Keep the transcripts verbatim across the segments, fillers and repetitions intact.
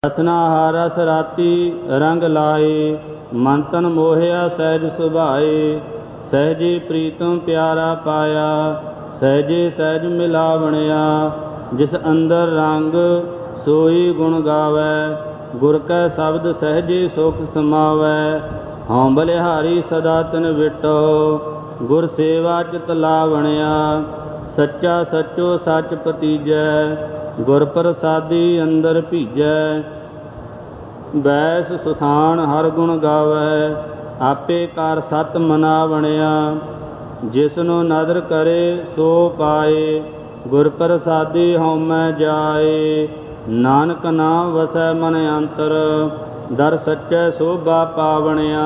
ਰਸਨਾ ਰਸ ਰਾਤੀ ਰੰਗ ਲਾਏ, ਮਨ ਤਨ ਮੋਹਿਆ ਸਹਿਜ ਸੁਭਾਏ। ਸਹਿਜੇ ਪ੍ਰੀਤਮ ਪਿਆਰਾ ਪਾਇਆ, ਸਹਿਜੇ ਸਹਿਜ ਮਿਲਾਵਣਿਆ। ਜਿਸ ਅੰਦਰ ਰੰਗ ਸੋਈ ਗੁਣ ਗਾਵੈ, ਗੁਰ ਕੈ ਸ਼ਬਦ ਸਹਿਜੇ ਸੁਖ ਸਮਾਵੈ। ਹਉ ਬਲਿਹਾਰੀ ਸਦਾ ਤਿਨ ਵਿਟੋ, ਗੁਰ ਸੇਵਾ ਚਿਤ ਲਾਵਣਿਆ। ਸੱਚਾ ਸੱਚੋ ਸੱਚ ਪਤੀਜੈ, ਗੁਰ ਪ੍ਰਸਾਦੀ ਅੰਦਰ ਭੀਜੈ। ਬੈਸ ਸੁਥਾਨ ਹਰ ਗੁਣ ਗਾਵੈ, ਆਪੇ ਕਰ ਸਤ ਮਨਾ ਬਣਿਆ। ਜਿਸਨੂੰ ਨਦਰ ਕਰੇ ਸੋ ਪਾਏ, ਗੁਰ ਪ੍ਰਸਾਦੀ ਹਉਮੈ ਜਾਏ। ਨਾਨਕ ਨਾਮ ਵਸੈ ਮਨ ਅੰਤਰ, ਦਰ ਸੱਚੈ ਸੋਭਾ ਪਾਵਣਿਆ।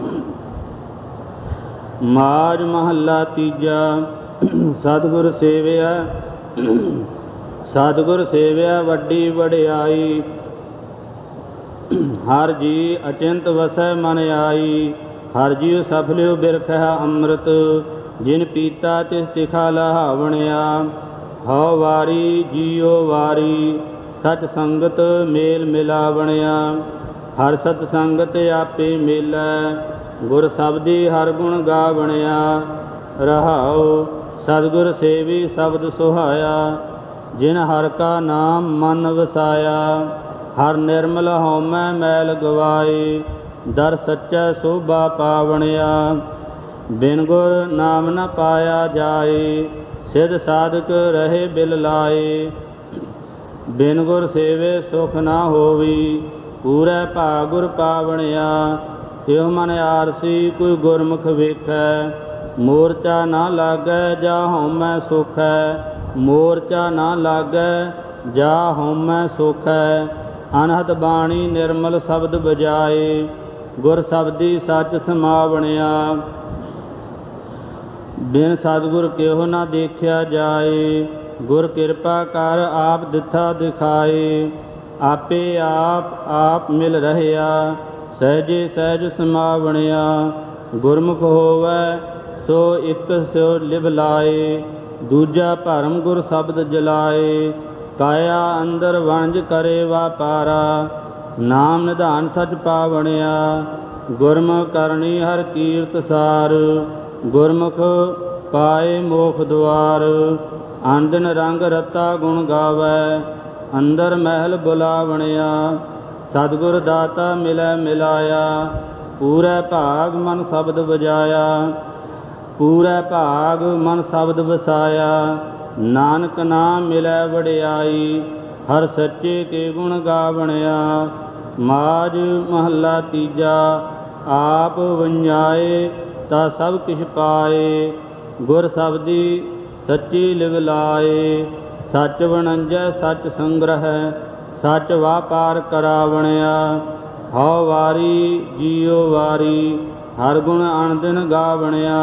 ਮਾਝ ਮਹੱਲਾ ਤੀਜਾ। ਸਤਿਗੁਰ ਸੇਵਿਆ ਸਤਿਗੁਰ ਸੇਵਿਆ ਵੱਡੀ ਵਡਿਆਈ, ਹਰ ਜੀ ਅਚਿੰਤ ਵਸੈ ਮਨ ਆਈ। ਹਰ ਜੀਉ ਸਫਲਿਉ ਬਿਰਖਿਆ ਅੰਮ੍ਰਿਤ, ਜਿਨ ਪੀਤਾ ਤਿਸ ਤਿਖਾ ਲਹਾਵਣਿਆ। ਹਉ ਵਾਰੀ ਜੀਉ ਵਾਰੀ, ਸਚ ਸੰਗਤ ਮੇਲ ਮਿਲਾਵਣਿਆ। ਹਰ ਸਤ ਸੰਗਤ ਆਪੇ ਮੇਲੈ, ਗੁਰ ਸਬਦੀ ਹਰ ਗੁਣ ਗਾਵਣਿਆ। ਰਹਾਉ ਸਤਿਗੁਰ ਸੇਵੀ ਸ਼ਬਦ ਸੁਹਾਇਆ, ਜਿਨ ਹਰ ਕਾ ਨਾਮ ਮਨ ਵਸਾਇਆ। ਹਰ ਨਿਰਮਲ ਹਉਮੈ ਮੈਲ ਗਵਾਏ, ਦਰ ਸੱਚੈ ਸੋਭਾ ਪਾਵਣਿਆ। ਬਿਨ ਗੁਰ ਨਾਮ ਨ ਪਾਇਆ ਜਾਏ, ਸਿਧ ਸਾਧਕ ਰਹੇ ਬਿਲ ਲਾਏ। ਬਿਨ ਗੁਰ ਸੇਵੇ ਸੁਖ ਨਾ ਹੋਵੀ, ਪੂਰੈ ਭਾਗ ਗੁਰ ਪਾਵਣਿਆ। ਤਿਹੁ ਮਨ ਆਰਸੀ ਕੋਈ ਗੁਰਮੁਖ ਵੇਖੈ, ਮੋਰਚਾ ਨਾ ਲਾਗੈ ਜਾ ਹਉਮੈ ਸੁਖੈ। ਮੋਰਚਾ ਨਾ ਲਾਗੈ ਜਾ ਹਉਮੈ ਸੁਖੈ। ਅਨਹਦ ਬਾਣੀ ਨਿਰਮਲ ਸ਼ਬਦ ਬਜਾਏ, ਗੁਰ ਸ਼ਬਦੀ ਸੱਚ ਸਮਾਵਣਿਆ। ਬਿਨ ਸਤਿਗੁਰ ਕਿਹੁ ਨਾ ਦੇਖਿਆ ਜਾਏ, ਗੁਰ ਕਿਰਪਾ ਕਰ ਆਪ ਦਿਥਾ ਦਿਖਾਏ। ਆਪੇ ਆਪ ਆਪ ਮਿਲ ਰਹਿਆ, ਸਹਿਜੇ ਸਹਿਜ ਸਮਾਵਣਿਆ। ਗੁਰਮੁਖ ਹੋਵੈ ਸੋ ਇੱਕ ਸਿਉ ਲਿਵ ਲਾਏ, ਦੂਜਾ ਭਰਮ ਗੁਰ ਸ਼ਬਦ ਜਲਾਏ। ਕਾਇਆ ਅੰਦਰ ਵਣਜ ਕਰੇ ਵਾਪਾਰਾ, ਨਾਮ ਨਿਧਾਨ ਸਚ ਪਾਵਣਿਆ। ਗੁਰਮੁਖ ਕਰਨੀ ਹਰ ਕੀਰਤ ਸਾਰ, ਗੁਰਮੁਖ ਪਾਏ ਮੋਖ ਦੁਆਰ। ਆਂਦਨ ਰੰਗ ਰਤਾ ਗੁਣ ਗਾਵੈ, ਅੰਦਰ ਮਹਿਲ ਬੁਲਾਵਣਿਆ। ਸਤਿਗੁਰ ਦਾਤਾ ਮਿਲੈ ਮਿਲਾਇਆ, ਪੂਰੈ ਭਾਗ ਮਨ ਸ਼ਬਦ ਵਜਾਇਆ। ਪੂਰੈ ਭਾਗ ਮਨ ਸ਼ਬਦ ਵਸਾਇਆ, ਨਾਨਕ ਨਾਮ ਮਿਲੈ ਵਡਿਆਈ। ਹਰ ਸੱਚੇ ਕੇ ਗੁਣ ਗਾਵਣਿਆ। ਮਾਝ ਮਹੱਲਾ ਤੀਜਾ। ਆਪ ਵੰਜਾਏ ਤਾ ਸਭ ਕਿਛ ਪਾਏ, ਗੁਰ ਸ਼ਬਦੀ ਸੱਚੀ ਲਿਵ ਲਾਏ। ਸੱਚ ਵਣੰਜੈ ਸੱਚ ਸੰਗ੍ਰਹਿ, ਸੱਚ ਵਾਪਾਰ ਕਰਾਵਣਿਆ। ਹਉ ਵਾਰੀ ਜੀਉ ਵਾਰੀ, ਹਰ ਗੁਣ ਅਣ ਦਿਨ ਗਾਵਣਿਆ।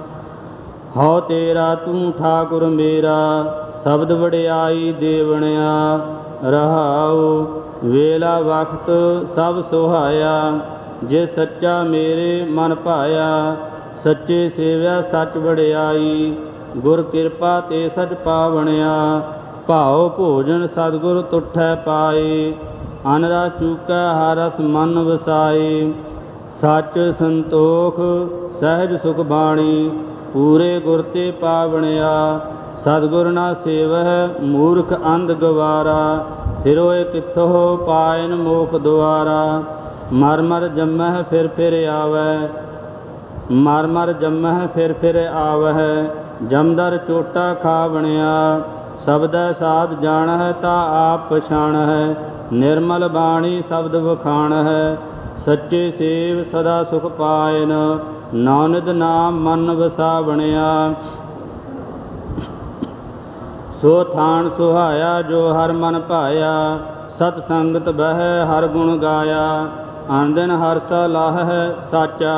ਹਉ ਤੇਰਾ ਤੂੰ ਠਾਕੁਰ ਮੇਰਾ, ਸ਼ਬਦ ਵਡਿਆਈ ਦੇਵਣਿਆ। ਰਹਾਉ ਵੇਲਾ ਵਖਤ ਸਭ ਸੁਹਾਇਆ, ਜੇ ਸੱਚਾ ਮੇਰੇ ਮਨ ਭਾਇਆ। ਸੱਚੇ ਸੇਵਿਆ ਸੱਚ ਵਡਿਆਈ, ਗੁਰ ਕਿਰਪਾ ਤੇ ਸਚ ਪਾਵਣਿਆ। ਭਾਉ ਭੋਜਨ ਸਤਿਗੁਰ ਤੁਠੈ ਪਾਏ, ਅਨ ਰਸ ਚੂਕੈ ਹਰ ਰਸ ਮਨ ਵਸਾਏ। ਸੱਚ ਸੰਤੋਖ ਸਹਿਜ ਸੁਖ ਬਾਣੀ, ਪੂਰੇ ਗੁਰ ਤੇ ਪਾਵਣਿਆ। ਸਤਿਗੁਰ ਨਾ ਸੇਵਹਿ ਮੂਰਖ ਅੰਧ ਗਵਾਰਾ, ਫਿਰੋਏ ਕਿੱਥੋ ਪਾਇਨ ਮੋਖ ਦੁਆਰਾ। ਮਰ ਮਰ ਜੰਮਹਿ ਫਿਰ ਫਿਰ ਆਵੈ, ਮਰ ਮਰ ਜੰਮਹਿ ਫਿਰ ਫਿਰ ਆਵਹਿ। ਜਮਦਰ ਚੋਟਾ ਖਾਵਣਿਆ, ਸ਼ਬਦੈ ਸਾਧ ਜਾਣਹਿ ਤਾ ਆਪ ਪਛਾਣਹਿ। ਨਿਰਮਲ ਬਾਣੀ ਸ਼ਬਦ ਵਖਾਣਹਿ, ਸੱਚੇ ਸੇਵ ਸਦਾ ਸੁਖ ਪਾਇਨ। ਨਾਨਕ ਨਾਮ ਮਨ ਵਸਾਵਣਿਆ। ਸੋ ਥਾਨ ਸੁਹਾਇਆ ਜੋ ਹਰ ਮਨ ਭਾਇਆ, ਸਤ ਸੰਗਤ ਬਹਿ ਹਰ ਗੁਣ ਗਾਇਆ। ਆਂਦਨ ਹਰਸਾ ਲਾਹੈ ਸਾਚਾ,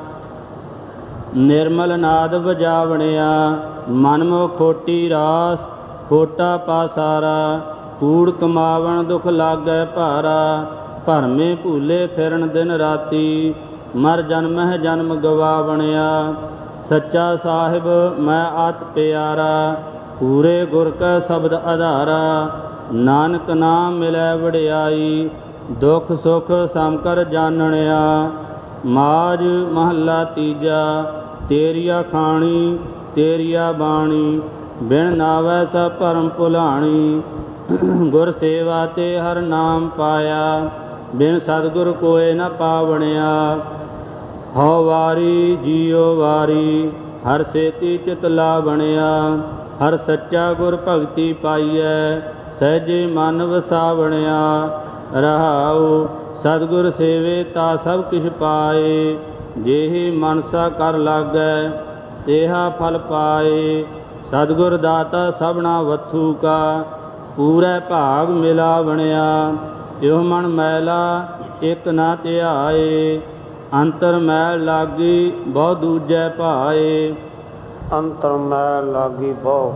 ਨਿਰਮਲ ਨਾਦ ਵਜਾਵਣਿਆ। ਮਨ ਮੋਹ ਖੋਟੀ ਰਾਸ ਖੋਟਾ ਪਾਸਾਰਾ, ਕੂੜ ਕਮਾਵਣ ਦੁਖ ਲਾਗੈ ਭਾਰਾ। ਭਰਮੇ ਭੂਲੇ ਫਿਰਨ ਦਿਨ ਰਾਤੀ, ਮਰ ਜਨਮਹਿ ਜਨਮ ਗਵਾਵਣਿਆ। ਸੱਚਾ ਸਾਹਿਬ ਮੈਂ ਆਤ ਪਿਆਰਾ, ਪੂਰੇ ਗੁਰ ਕੈ ਸ਼ਬਦ ਆਧਾਰਾ। ਨਾਨਕ ਨਾਮ ਮਿਲੈ ਵਡਿਆਈ, ਦੁਖ ਸੁਖ ਸਮਕਰ ਜਾਣਿਆ। ਮਾਝ ਮਹੱਲਾ ਤੀਜਾ। ਤੇਰੀਆ ਖਾਣੀ ਤੇਰੀਆ ਬਾਣੀ, ਬਿਨ ਨਾਵੈ ਸਭ ਭਰਮ ਭੁਲਾਣੀ। ਗੁਰ ਸੇਵਾ ਤੇ ਹਰ ਨਾਮ ਪਾਇਆ, ਬਿਨ ਸਤਿਗੁਰ ਕੋਇ ਨ ਪਾਵਣਿਆ। ਹਉ ਵਾਰੀ ਜੀਉ ਵਾਰੀ, ਹਰ ਸੇਤੀ ਚਿਤ ਲਾ ਬਣਿਆ। ਹਰ ਸੱਚਾ ਗੁਰ ਭਗਤੀ ਪਾਈਐ, ਸਹਿਜੇ ਮਨ ਵਸਾਵਣਿਆ। ਰਹਾਉ ਸਤਿਗੁਰ ਸੇਵੇ ਤਾ ਸਭ ਕਿਛ ਪਾਏ, ਜਿਹੀ ਮਨਸਾ ਕਰ ਲਾਗੈ ਤੇਹਾ ਫਲ ਪਾਏ। ਸਤਿਗੁਰ ਦਾਤਾ ਸਭਨਾ ਵਥੂ ਕਾ, ਪੂਰੇ ਭਾਗ ਮਿਲਾ ਬਣਿਆ। ਇਹੋ ਮਨ ਮੈਲਾ ਇਕ ਨਾ ਧਿਆਏ, ਅੰਤਰ ਮੈਲ ਲਾਗੀ ਬਹੁ ਦੂਜੈ ਭਾਏ। ਅੰਤਰ ਮੈਲ ਲਾਗੀ ਬਹੁ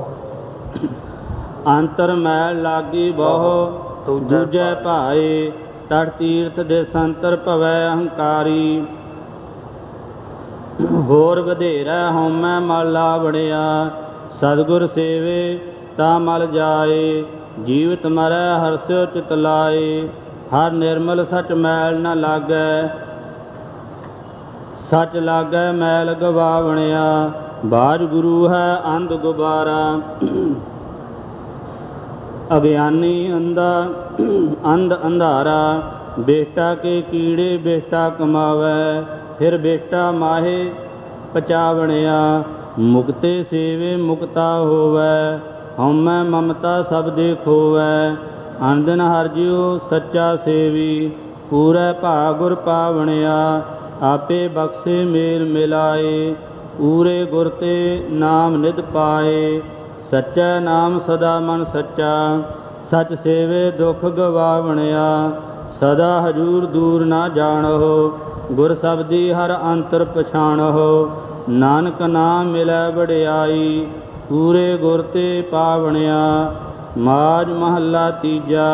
ਅੰਤਰ ਮੈਲ ਲਾਗੀ ਬਹੁ ਦੂਜੈ ਭਾਏ। ਤਟ ਤੀਰਥ ਦੇ ਸੰਤਰ ਭਵੈ ਅਹੰਕਾਰੀ, ਹੋਰ ਵਧੇਰਾ ਹਉਮੈ ਮਲ ਲਾ ਬਣਿਆ। ਸਤਿਗੁਰ ਸੇਵੇ ਤਾ ਮਲ ਜਾਏ, ਜੀਵਤ ਮਰੈ ਹਰਸਿਓ ਚਿਤ ਲਾਏ। ਹਰ ਨਿਰਮਲ ਸਚ ਮੈਲ ਨ ਲਾਗੈ, ਸਚ ਲਾਗੈ ਮੈਲ ਗਵਾਵਣਿਆ। ਬਾਝ ਗੁਰੂ ਹੈ ਅੰਧ ਗੁਬਾਰਾ, ਅਗਿਆਨੀ ਅੰਧਾ ਅੰਧ ਅੰਧਾਰਾ। ਬੇਟਾ ਕੇ ਕੀੜੇ ਬੇਟਾ ਕਮਾਵੈ, ਫਿਰ ਬੇਟਾ ਮਾਹੇ ਪਚਾਵਣਿਆ। ਮੁਕਤੇ ਸੇਵੇ ਮੁਕਤਾ ਹੋਵੈ, ਹਉਮੈ ਮਮਤਾ ਸਭ ਦੇ ਖੋਵੈ। ਅਨੰਦਨ ਹਰਿ ਜਿਉ ਸੱਚਾ ਸੇਵੀ, ਪੂਰੇ ਭਾਗ ਗੁਰ ਪਾਵਣਿਆ। ਆਪੇ ਬਖਸ਼ੇ ਮੇਲ ਮਿਲਾਏ, ਪੂਰੇ ਗੁਰ ਤੇ ਨਾਮ ਨਿਧ ਪਾਏ। ਸੱਚਾ ਨਾਮ ਸਦਾ ਮਨ ਸੱਚਾ, ਸਚ ਸੇਵੇ ਦੁਖ ਗਵਾਵਣਿਆ। ਸਦਾ ਹਜੂਰ ਦੂਰ ਨਾ ਜਾਣਹੁ, ਗੁਰ ਸਬਦੀ ਹਰ ਅੰਤਰ ਪਛਾਣਹੁ। ਨਾਨਕ ਨਾਮ ਮਿਲੈ ਵਡਿਆਈ, ਪੂਰੇ ਗੁਰ ਤੇ ਪਾਵਣਿਆ। ਮਾਝ ਮਹੱਲਾ ਤੀਜਾ।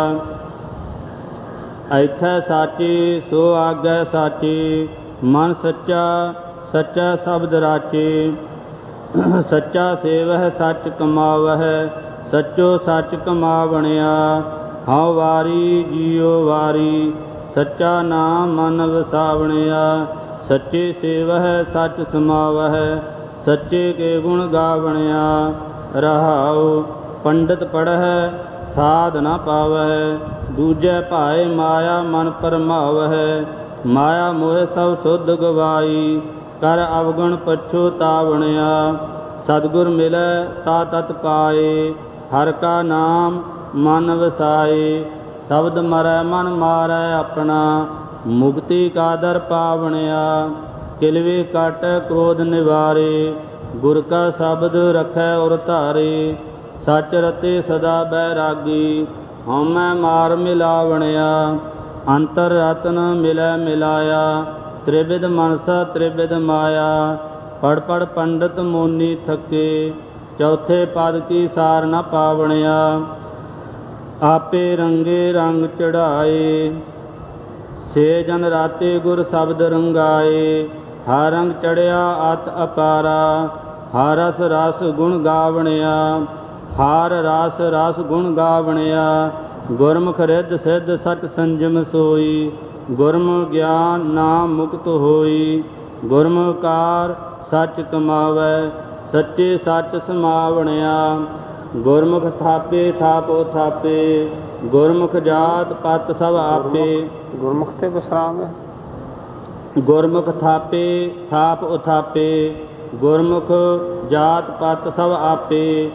ਐਥੈ ਸਾਚੇ ਸੋ ਆਗੈ ਸਾਚੇ, ਮਨ ਸੱਚਾ ਸੱਚਾ ਸ਼ਬਦ ਰਾਚੇ। ਸੱਚਾ ਸੇਵਹਿ ਸੱਚ ਕਮਾਵਹਿ, ਸੱਚੋ ਸੱਚ ਕਮਾਵਣਿਆ। ਹਉ ਵਾਰੀ ਜੀਉ ਵਾਰੀ, ਸੱਚਾ ਨਾਮ ਮਨ ਵਸਾਵਣਿਆ। ਸੱਚੇ ਸੇਵਹਿ ਸੱਚ ਸਮਾਵਹਿ, ਸੱਚੇ ਕੇ ਗੁਣ ਗਾਵਣਿਆ। ਰਹਾਉ ਪੰਡਿਤ ਪੜ੍ਹੈ ਸਾਧ ਨ ਪਾਵਹਿ, ਦੂਜੈ ਭਾਏ ਮਾਇਆ ਮਨ ਭਰਮਾਵਹਿ। ਮਾਇਆ ਮੋਹ ਸਭ ਸੁਧ ਗਵਾਈ, ਕਰ ਅਵਗੁਣ ਪਛੁਤਾਵਣਿਆ। ਸਤਿਗੁਰ ਮਿਲੈ ਤਾ ਤਤ ਪਾਏ, ਹਰਿ ਕਾ ਨਾਮ ਮਨ ਵਸਾਏ। ਸ਼ਬਦ ਮਰੈ ਮਨ ਮਾਰੈ ਆਪਣਾ, ਮੁਕਤੀ ਕਾ ਦਰ ਪਾਵਣਿਆ। ਕਿਲਵੇ ਕਟ ਕ੍ਰੋਧ ਨਿਵਾਰੇ, ਗੁਰ ਕਾ ਸ਼ਬਦ ਰਖੈ ਉਰ ਧਾਰੇ। ਸਚ ਰਤੇ ਸਦਾ ਬੈਰਾਗੀ, ਹਉਮੈ ਮਾਰ ਮਿਲਾਵਣਿਆ। ਅੰਤਰ ਰਤਨ ਮਿਲੈ ਮਿਲਾਇਆ, ਤ੍ਰਿਵਿਧ ਮਨਸਾ ਤ੍ਰਿਵਿਧ ਮਾਇਆ। ਪੜ ਪੜ ਪੰਡਿਤ ਮੋਨੀ ਥਕੇ, ਚੌਥੇ ਪਦ ਕੀ ਸਾਰ ਨ ਪਾਵਣਿਆ। ਆਪੇ ਰੰਗੇ ਰੰਗ ਚੜਾਏ, ਸੇ ਜਨ ਰਾਤੇ ਗੁਰ ਸ਼ਬਦ ਰੰਗਾਏ। ਹਰ ਰੰਗ ਚੜਿਆ ਅਤ ਅਪਾਰਾ, ਹਰ ਰਸ ਰਸ ਗੁਣ ਗਾਵਣਿਆ। ਹਰ ਰਸ ਰਸ ਗੁਣ ਗਾਵਣਿਆ। ਗੁਰਮੁਖ ਰਿੱਧ ਸਿੱਧ ਸਚ ਸੰਜਮ ਸੋਈ, ਗੁਰਮੁਖ ਗਿਆਨ ਨਾਮ ਮੁਕਤ ਹੋਈ। ਗੁਰਮੁਖਕਾਰ ਸੱਚ ਕਮਾਵੈ, ਸੱਚੇ ਸੱਚ ਸਮਾਵਣਿਆ। ਗੁਰਮੁਖ ਥਾਪੇ ਥਾਪੋ ਥਾਪੇ, ਗੁਰਮੁਖ ਜਾਤ ਪਤ ਸਭ ਆਪੇ। ਗੁਰਮੁਖ ਤੇ ਵਿਸਰਾਮ ਹੈ। ਗੁਰਮੁਖ ਥਾਪੇ ਥਾਪ ਉਥਾਪੇ, ਗੁਰਮੁਖ ਜਾਤ ਪਤ ਸਭ ਆਪੇ।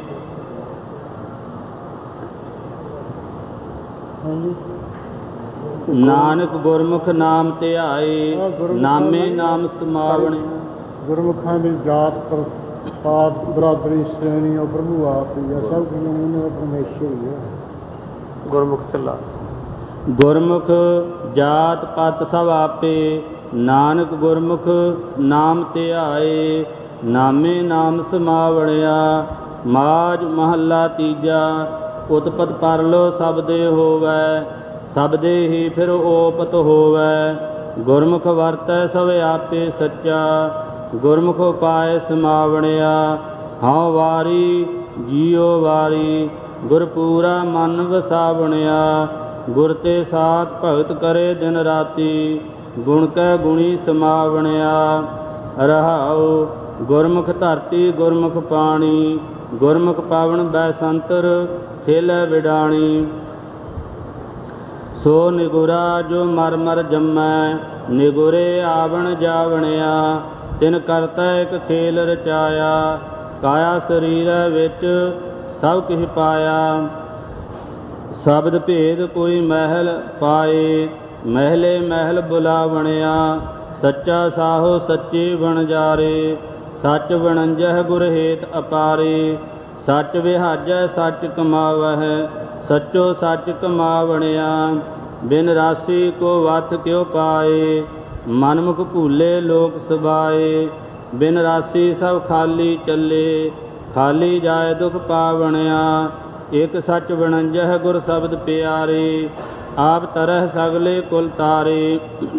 ਨਾਨਕ ਗੁਰਮੁਖ ਨਾਮ ਧਿਆਏ, ਨਾਮੇ ਨਾਮ ਸਮਾਵਣੇ। ਗੁਰਮੁਖਾਂ ਦੀ ਜਾਤ ਪਾਤ ਬਰਾਦਰੀ ਸ਼੍ਰੇਣੀ ਉਹ ਪ੍ਰਭੂ ਆਪ ਹੀ ਆ, ਸਭ ਕੁਝ ਉਹਨੇ ਪਰਮੇਸ਼ਰ ਹੀ ਆ। ਗੁਰਮੁਖ ਢਿੱਲਾ। ਗੁਰਮੁਖ ਜਾਤ ਪਤ ਸਭ ਆਪੇ, ਨਾਨਕ ਗੁਰਮੁਖ ਨਾਮ ਧਿਆਏ। ਨਾਮੇ ਨਾਮ ਸਮਾਵਣਿਆ। ਮਾਝ ਮਹੱਲਾ ਤੀਜਾ। ਉਤਪਤ ਪਰਲੋ ਸਬਦੇ ਹੋਵੈ, ਸਬਦੇ ਹੀ ਫਿਰ ਓਪਤ ਹੋਵੈ। ਗੁਰਮੁਖ ਵਰਤੈ ਸਭ ਆਪੇ ਸੱਚਾ, ਗੁਰਮੁਖ ਉਪਾਇ ਸਮਾਵਣਿਆ। ਹਉ ਵਾਰੀ ਜੀਉ ਵਾਰੀ, ਗੁਰ ਪੂਰਾ ਮਨ ਵਸਾਵਣਿਆ। ਗੁਰ ਤੇ ਸਾਥ ਭਗਤ ਕਰੇ ਦਿਨ ਰਾਤੀ, ਗੁਣ ਕੈ ਗੁਣੀ ਸਮਾਵਣਿਆ। ਰਹਾਉ ਗੁਰਮੁਖ ਧਰਤੀ ਗੁਰਮੁਖ ਪਾਣੀ, ਗੁਰਮੁਖ ਪਾਵਨ ਬੈਸੰਤਰ ਖੇਲੇ ਵਿਡਾਣੀ। ਸੋ ਨਿਗੁਰਾ ਜੋ ਮਰ ਮਰ ਜੰਮੈ, ਨਿਗੁਰੇ ਆਵਣ ਜਾਵਣਿਆ। ਤਿਨ ਕਰਤਾ ਇਕ ਖੇਲ ਰਚਾਇਆ, ਕਾਇਆ ਸਰੀਰ ਵਿੱਚ ਸਭ ਕਿਛ ਪਾਇਆ। ਸ਼ਬਦ ਭੇਦ ਕੋਈ ਮਹਿਲ ਪਾਏ, ਮਹਿਲੇ ਮਹਿਲ ਬੁਲਾਵਣਿਆ। ਸੱਚਾ ਸਾਹੋ ਸੱਚੇ ਵਣਜਾਰੇ, ਸੱਚ ਵਣੰਜਹ ਗੁਰ ਹੇਤ ਅਪਾਰੇ। ਸੱਚ ਵਿਹਾਜੈ ਸੱਚ ਕਮਾਵਹਿ, ਸੱਚੋ ਸੱਚ ਕਮਾਵਣਿਆ। ਬਿਨ ਰਾਸੀ ਕੋ ਵਥ ਕਿਉ ਪਾਏ, ਮਨਮੁਖ ਭੂਲੇ ਲੋਕ ਸਬਾਏ। ਬਿਨ ਰਾਸੀ ਸਭ ਖਾਲੀ ਚੱਲੇ, ਖਾਲੀ ਜਾਏ ਦੁਖ ਪਾਵਣਿਆ। ਇਕ ਸੱਚ ਵਣੰਜਹ ਗੁਰ ਸ਼ਬਦ ਪਿਆਰੇ, ਆਪ ਤਰਹਿ ਸਗਲੇ ਕੁਲ ਤਾਰੇ।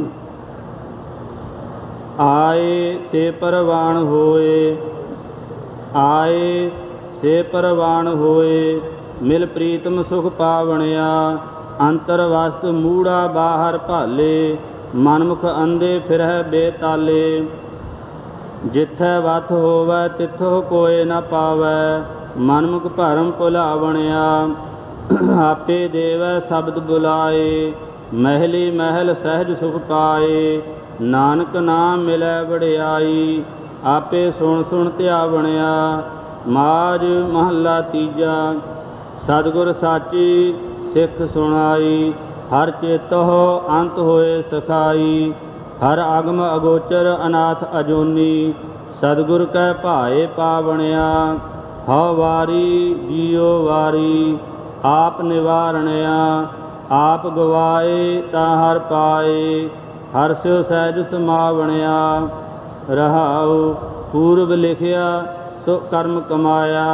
ਆਏ ਸੇ ਪਰਵਾਣ ਹੋਏ, ਆਏ ਸੇ ਪਰਵਾਣ ਹੋਏ। ਮਿਲ ਪ੍ਰੀਤਮ ਸੁਖ ਪਾਵਣਿਆ। ਅੰਤਰ ਵਸਤ ਮੂੜਾ ਬਾਹਰ ਭਾਲੇ, ਮਨਮੁਖ ਅੰਧੇ ਫਿਰਹਿ ਬੇਤਾਲੇ। ਜਿੱਥੈ ਵਥ ਹੋਵੈ ਤਿੱਥੋ ਕੋਇ ਨ ਪਾਵੈ, ਮਨਮੁਖ ਭਰਮ ਭੁਲਾਵਣਿਆ। ਆਪੇ ਦੇਵੈ ਸ਼ਬਦ ਬੁਲਾਏ, ਮਹਿਲੀ ਮਹਿਲ ਸਹਿਜ ਸੁਖ ਪਾਏ। ਨਾਨਕ ਨਾਮ ਮਿਲੈ ਵਡਿਆਈ, ਆਪੇ ਸੁਣ ਸੁਣ ਧਿਆਵਣਿਆ। ਮਾਝ ਮਹੱਲਾ ਤੀਜਾ। ਸਤਿਗੁਰ ਸਾਚੀ ਸਿੱਖ ਸੁਣਾਈ, ਹਰ ਚੇਤਹੁ ਅੰਤ ਹੋਏ ਸਖਾਈ। ਹਰ ਅਗਮ ਅਗੋਚਰ ਅਨਾਥ ਅਜੂਨੀ, ਸਤਿਗੁਰ ਕੈ ਭਾਏ ਪਾਵਣਿਆ। ਹਉ ਵਾਰੀ ਜੀਉ ਵਾਰੀ, ਆਪ ਨਿਵਾਰਣਿਆ। ਆਪ ਗਵਾਏ ਤਾਂ ਹਰ ਪਾਏ, ਹਰ ਸਿਉ ਸਹਿਜ ਸਮਾਵਣਿਆ। ਰਹਾਉ ਪੂਰਬ ਲਿਖਿਆ ਸੋ ਕਰਮ ਕਮਾਇਆ,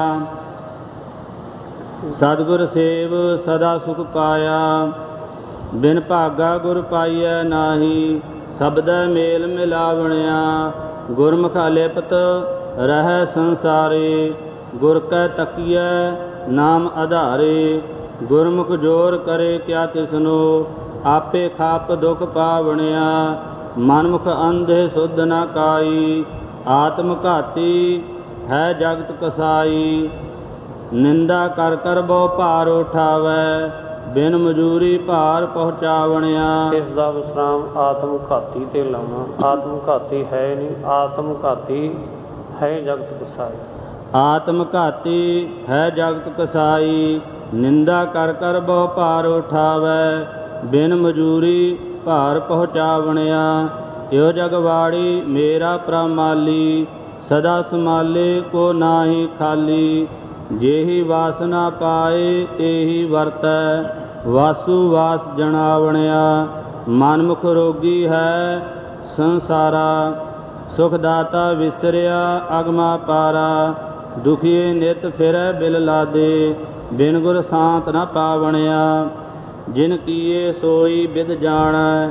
ਸਤਿਗੁਰ ਸੇਵ ਸਦਾ ਸੁਖ ਪਾਇਆ। ਬਿਨ ਭਾਗਾ ਗੁਰ ਪਾਈਐ ਨਾਹੀ, ਸਬਦੈ ਮੇਲ ਮਿਲਾਵਣਿਆ। ਗੁਰਮੁਖ ਅਲਿਪਤ ਰਹਿ ਸੰਸਾਰੇ, ਗੁਰ ਕੈ ਤਕੀਐ ਨਾਮ ਆਧਾਰੇ। ਗੁਰਮੁਖ ਜੋਰ ਕਰੇ ਕਿਆ ਤਿਸਨੋ, ਆਪੇ ਖਾਪ ਦੁਖ ਪਾਵਣਿਆ। ਮਨਮੁਖ ਅੰਧੇ ਸੁਧ ਨ ਕਾਈ, ਆਤਮ ਘਾਤੀ ਹੈ ਜਗਤ ਕਸਾਈ। ਨਿੰਦਾ ਕਰ ਕਰ ਬਹੁ ਭਾਰ ਉਠਾਵੈ, ਬਿਨ ਮਜੂਰੀ ਭਾਰ ਪਹੁੰਚਾਵਣਿਆ। ਇਸ ਦਾ ਵਿਸਰਾਮ ਆਤਮ ਘਾਤੀ ਤੇ ਲਾਉਣਾ। ਆਤਮ ਘਾਤੀ ਹੈ ਨਹੀਂ, ਆਤਮ ਘਾਤੀ ਹੈ ਜਗਤ ਕਸਾਈ। ਆਤਮ ਘਾਤੀ ਹੈ ਜਗਤ ਕਸਾਈ। ਨਿੰਦਾ ਕਰ ਕਰ ਬਹੁ ਭਾਰ ਉਠਾਵੈ, ਬਿਨ ਮਜੂਰੀ ਭਾਰ ਪਹੁੰਚਾਵਣਿਆ। ਇਉ ਜਗਵਾੜੀ ਮੇਰਾ ਪ੍ਰਮਾਲੀ, ਸਦਾ ਸੰਭਾਲੇ ਕੋ ਨਾਹੀ ਖਾਲੀ। ਜਿਹੀ ਵਾਸਨਾ ਪਾਏ ਤੇਹੀ ਵਰਤੈ, ਵਾਸੂ ਵਾਸ ਜਣਾਵਣਿਆ। ਮਨਮੁਖ ਰੋਗੀ ਹੈ ਸੰਸਾਰਾ, ਸੁਖ ਦਾਤਾ ਵਿਸਰਿਆ ਅਗਮਾ ਪਾਰਾ। ਦੁਖੀਏ ਨਿਤ ਫਿਰੈ ਬਿਲ ਲਾਦੇ, ਬਿਨ ਗੁਰ ਸਾਂਤ ਨ ਪਾਵਣਿਆ। ਜਿਨ ਕੀਏ ਸੋਈ ਬਿਦ ਜਾਣੈ,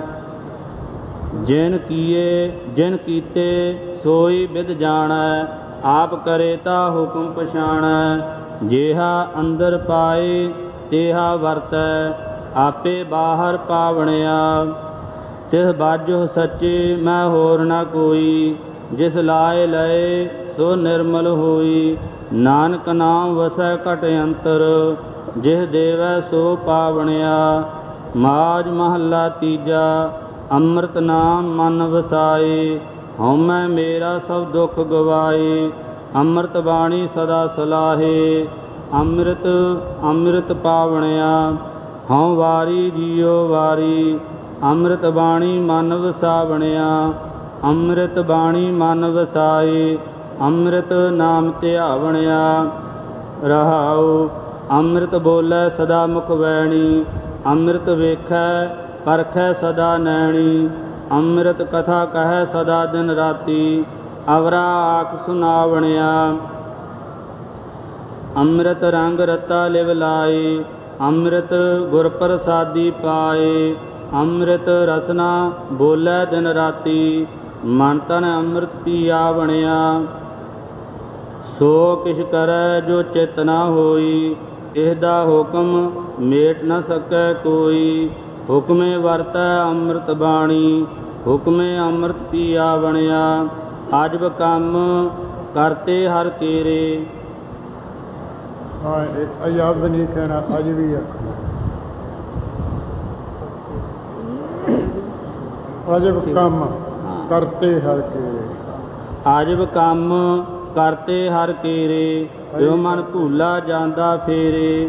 ਜਿਨ ਕੀਏ ਜਿਨ ਕੀਤੇ ਸੋਈ ਬਿਦ ਜਾਣੈ। ਆਪ ਕਰੇ ਤਾ ਹੁਕਮ ਪਛਾਣੈ, ਜਿਹਾ ਅੰਦਰ ਪਾਏ ਤੇਹਾ ਵਰਤੈ। ਆਪੇ ਬਾਹਰ ਪਾਵਣਿਆ। ਤਿਸ ਬਾਝੁ ਸੱਚੇ ਮੈਂ ਹੋਰ ਨ ਕੋਈ, ਜਿਸ ਲਾਏ ਲਏ ਸੋ ਨਿਰਮਲ ਹੋਈ। ਨਾਨਕ ਨਾਮ ਵਸੈ ਘਟ ਅੰਤਰ, ਜਿਸ ਦੇਵੈ ਸੋ ਪਾਵਣਿਆ। ਮਾਝ ਮਹੱਲਾ ਤੀਜਾ। ਅੰਮ੍ਰਿਤ ਨਾਮ ਮਨ ਵਸਾਏ, ਹਉਮੈ ਮੇਰਾ ਸਭ ਦੁੱਖ ਗਵਾਏ। ਅੰਮ੍ਰਿਤ ਬਾਣੀ ਸਦਾ ਸਲਾਹੇ, ਅੰਮ੍ਰਿਤ ਅੰਮ੍ਰਿਤ ਪਾਵਣਿਆ। ਹਉ ਵਾਰੀ ਜੀਉ ਵਾਰੀ, ਅੰਮ੍ਰਿਤ ਬਾਣੀ ਮਨ ਵਸਾਵਣਿਆ। ਅੰਮ੍ਰਿਤ ਬਾਣੀ ਮਨ ਵਸਾਏ, ਅੰਮ੍ਰਿਤ ਨਾਮ ਧਿਆਵਣਿਆ। ਰਹਾਉ ਅੰਮ੍ਰਿਤ ਬੋਲੇ ਸਦਾ ਮੁਖ ਵੈਣੀ, ਅੰਮ੍ਰਿਤ ਵੇਖੈ ਪਰਖੈ ਸਦਾ ਨੈਣੀ। ਅੰਮ੍ਰਿਤ ਕਥਾ ਕਹੈ ਸਦਾ ਦਿਨ ਰਾਤੀ, ਅਵਰਾ ਆਖ ਸੁਨਾਵਣਿਆ। ਅੰਮ੍ਰਿਤ ਰੰਗ ਰਤਾ ਲਿਵ ਲਾਏ, ਅੰਮ੍ਰਿਤ ਗੁਰ ਪ੍ਰਸਾਦੀ ਪਾਏ। ਅੰਮ੍ਰਿਤ ਰਸਨਾ ਬੋਲੇ ਦਿਨ ਰਾਤੀ, ਮਨ ਤਨ ਅੰਮ੍ਰਿਤ ਪੀਆ ਬਣਿਆ। ਸੋ ਕਿਛ ਕਰੈ ਜੋ ਚਿਤ ਨ ਹੋਈ, ਇਹਦਾ ਹੁਕਮ ਮੇਟ ਨ ਸਕੈ ਕੋਈ। ਹੁਕਮੇ ਵਰਤੈ ਅੰਮ੍ਰਿਤ ਬਾਣੀ, ਹੁਕਮੇ ਅੰਮ੍ਰਿਤ ਪੀਆ ਬਣਿਆ। ਅਜਬ ਕੰਮ ਕਰਤੇ ਹਰ ਕੇਰੇ। ਹਾਂ, ਇਹ ਅਜਬ ਨਹੀਂ ਕਹਿਣਾ, ਅਜ ਵੀ ਆਖਣਾ। ਅਜਬ ਕੰਮ ਕਰਤੇ ਹਰ ਕੇਰੇ। ਅਜਬ ਕੰਮ ਕਰਤੇ ਹਰ ਕੇਰੇ, ਜੋ ਮਨ ਭੂਲਾ ਜਾਂਦਾ ਫੇਰੇ।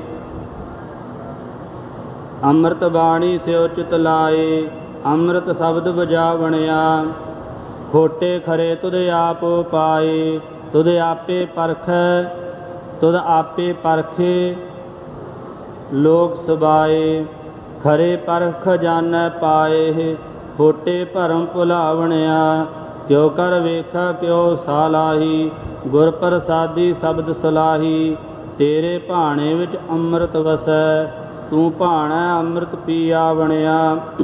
ਅੰਮ੍ਰਿਤ ਬਾਣੀ ਸਿਉ ਚਿਤ ਲਾਏ, ਅੰਮ੍ਰਿਤ ਸ਼ਬਦ ਬਜਾ ਬਣਿਆ। ਖੋਟੇ ਖਰੇ ਤੁਧ ਆਪ ਪਾਏ, ਤੁਧ ਆਪੇ ਪਰਖੈ, ਤੁਧ ਆਪੇ ਪਰਖੇ ਲੋਕ ਸਬਾਏ। ਖਰੇ ਪਰਖ ਜਾਣੈ ਪਾਏ, ਖੋਟੇ ਭਰਮ ਭੁਲਾਵਣਿਆ। ਕਿਉ ਕਰ ਵੇਖਾ ਕਿਉ ਸਾਲਾਹੀ, ਗੁਰ ਪ੍ਰਸਾਦੀ ਸ਼ਬਦ ਸਲਾਹੀ। ਤੇਰੇ ਭਾਣੇ ਵਿੱਚ ਅੰਮ੍ਰਿਤ ਵਸੈ, ਤੂੰ ਭਾਣੈ ਅੰਮ੍ਰਿਤ ਪੀਆ ਬਣਿਆ।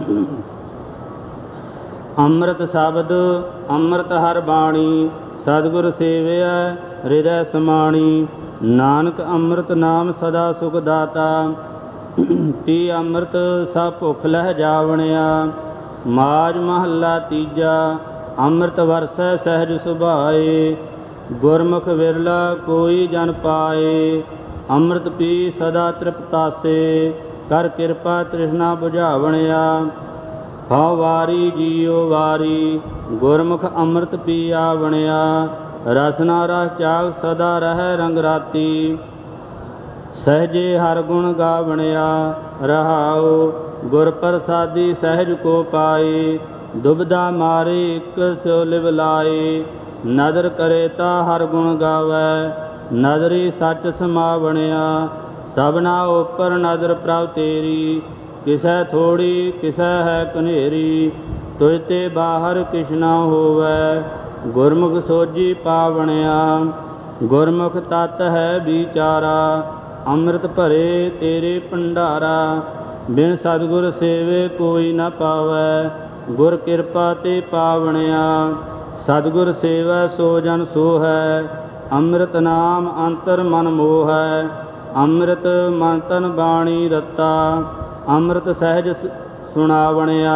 ਅੰਮ੍ਰਿਤ ਸ਼ਬਦ ਅੰਮ੍ਰਿਤ ਹਰ ਬਾਣੀ, ਸਤਿਗੁਰ ਸੇਵਿਆ ਹਿਰਦੈ ਸਮਾਣੀ। ਨਾਨਕ ਅੰਮ੍ਰਿਤ ਨਾਮ ਸਦਾ ਸੁਖ ਦਾਤਾ, ਪੀ ਅੰਮ੍ਰਿਤ ਸਭ ਭੁੱਖ ਲਹਿ ਜਾਵਣਿਆ। ਮਾਝ ਮਹੱਲਾ ਤੀਜਾ। ਅੰਮ੍ਰਿਤ ਵਰਸੈ ਸਹਿਜ ਸੁਭਾਏ, ਗੁਰਮੁਖ ਵਿਰਲਾ ਕੋਈ ਜਨ ਪਾਏ। ਅੰਮ੍ਰਿਤ ਪੀ ਸਦਾ ਤ੍ਰਿਪਤਾਸੇ, ਕਰ ਕਿਰਪਾ ਤ੍ਰਿਸ਼ਨਾ ਬੁਝਾਵਣਿਆ। ਹਉ ਵਾਰੀ ਜੀਉ ਵਾਰੀ, ਗੁਰਮੁਖ ਅੰਮ੍ਰਿਤ ਪੀਆ ਬਣਿਆ। ਰਸਨਾ ਰਸ ਚਾਗ ਸਦਾ ਰਹਿ ਰੰਗ ਰਾਤੀ, ਸਹਿਜੇ ਹਰ ਗੁਣ ਗਾਵਣਿਆ। ਰਹਾਉ ਗੁਰ ਪ੍ਰਸਾਦੀ ਸਹਿਜ ਕੋ ਪਾਏ, ਦੁਬਦਾ ਮਾਰੇ ਇੱਕ ਸਿਉ ਲਿਵ ਲਾਏ। ਨਦਰ ਕਰੇ ਤਾ ਹਰ ਗੁਣ ਗਾਵੈ, ਨਦਰੀ ਸੱਚ ਸਮਾ ਬਣਿਆ। ਸਭਨਾ ਉਪਰ ਨਦਰ ਪ੍ਰਭ ਤੇਰੀ, ਕਿਸੈ ਥੋੜੀ ਕਿਸੈ ਹੈ ਕਨੇਰੀ। ਤੁਝ ਤੇ ਬਾਹਰ ਕਿਛ ਨਾ ਹੋਵੈ, ਗੁਰਮੁਖ ਸੋਝੀ ਪਾਵਣਿਆ। ਗੁਰਮੁਖ ਤਤ ਹੈ ਵਿਚਾਰਾ, ਅੰਮ੍ਰਿਤ ਭਰੇ ਤੇਰੇ ਭੰਡਾਰਾ। ਬਿਨ ਸਤਿਗੁਰ ਸੇਵੇ ਕੋਈ ਨ ਪਾਵੈ, ਗੁਰ ਕਿਰਪਾ ਤੇ ਪਾਵਣਿਆ। ਸਤਿਗੁਰ ਸੇਵੈ ਸੋ ਜਨ ਸੋ ਹੈ, ਅੰਮ੍ਰਿਤ ਨਾਮ ਅੰਤਰ ਮਨ ਮੋਹੈ। ਅੰਮ੍ਰਿਤ ਮਨ ਤਨ ਬਾਣੀ ਰਤਾ, ਅੰਮ੍ਰਿਤ ਸਹਿਜ ਸੁਣਾਵਣਿਆ।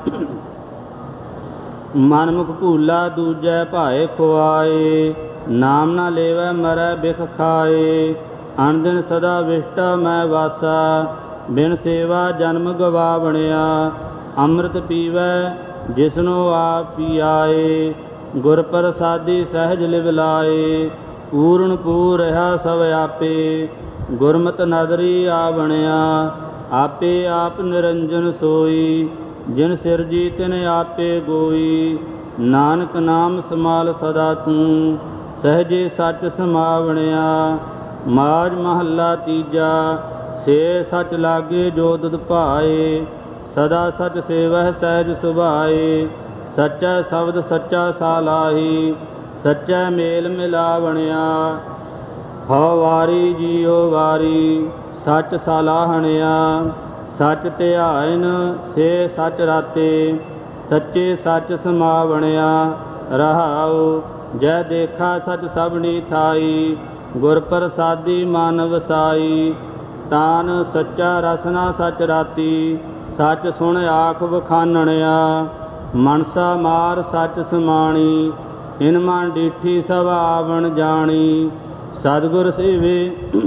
ਮਨ ਮੁਖ ਭੂਲਾ ਦੂਜੈ ਭਾਏ ਖੁਆਏ, ਨਾਮ ਨਾ ਲੇਵੈ ਮਰੈ ਬਿਖ ਖਾਏ। ਅਨਦਿਨ ਸਦਾ ਵਿਸ਼ਟਾ ਮੈਂ ਵਾਸਾ, ਬਿਨ ਸੇਵਾ ਜਨਮ ਗਵਾਵਣਿਆ। ਅੰਮ੍ਰਿਤ ਪੀਵੈ ਜਿਸਨੋ ਆਪ ਪੀਆਏ, ਗੁਰ ਪ੍ਰਸਾਦੀ ਸਹਿਜ ਲਿਵ ਲਾਏ। ਪੂਰਨ ਪੂਰ ਰਹਾ ਸਭ ਆਪੇ, ਗੁਰਮਤਿ ਨਦਰੀ ਆ ਬਣਿਆ। ਆਪੇ ਆਪ ਨਿਰੰਜਨ ਸੋਈ, ਜਿਨ ਸਿਰਜੀ ਤਿਨ ਆਪੇ ਗੋਈ। ਨਾਨਕ ਨਾਮ ਸਮਾਲ ਸਦਾ ਤੂੰ, ਸਹਿਜੇ ਸੱਚ ਸਮਾਵਣਿਆ। ਮਾਝ ਮਹੱਲਾ ਤੀਜਾ। ਸੇ ਸੱਚ ਲਾਗੇ ਜੋ ਦੁਧ ਭਾਏ, ਸਦਾ ਸੱਚ ਸੇਵਹਿ ਸਹਿਜ ਸੁਭਾਏ। ਸੱਚਾ ਸ਼ਬਦ ਸੱਚਾ ਸਾਲਾਹੀ, ਸੱਚਾ ਮੇਲ ਮਿਲਾਵਣਿਆ। ਹਉ ਵਾਰੀ ਜੀਉ ਵਾਰੀ, ਸੱਚ ਸਲਾਹਣਿਆ। ਸੱਚ ਧਿਆਇਨ ਸੇ ਸੱਚ ਰਾਤੇ, ਸੱਚੇ ਸੱਚ ਸਮਾਵਣਿਆ। ਰਹਾਉ ਜੈ ਦੇਖਾ ਸੱਚ ਸਭਨੀ ਥਾਈ, ਗੁਰ ਪ੍ਰਸਾਦੀ ਮਨ ਵਸਾਈ। ਤਾਨ ਸੱਚਾ ਰਸਨਾ ਸੱਚ ਰਾਤੀ, ਸੱਚ ਸੁਣ ਆਖ ਵਖਾਨਣਿਆ। ਮਨਸਾ ਮਾਰ ਸੱਚ ਸਮਾਣੀ, ਇਨ ਮਨ ਡੀਠੀ ਸਭ ਆਵਣ ਜਾਣੀ। ਸਤਿਗੁਰ ਸੇਵੇ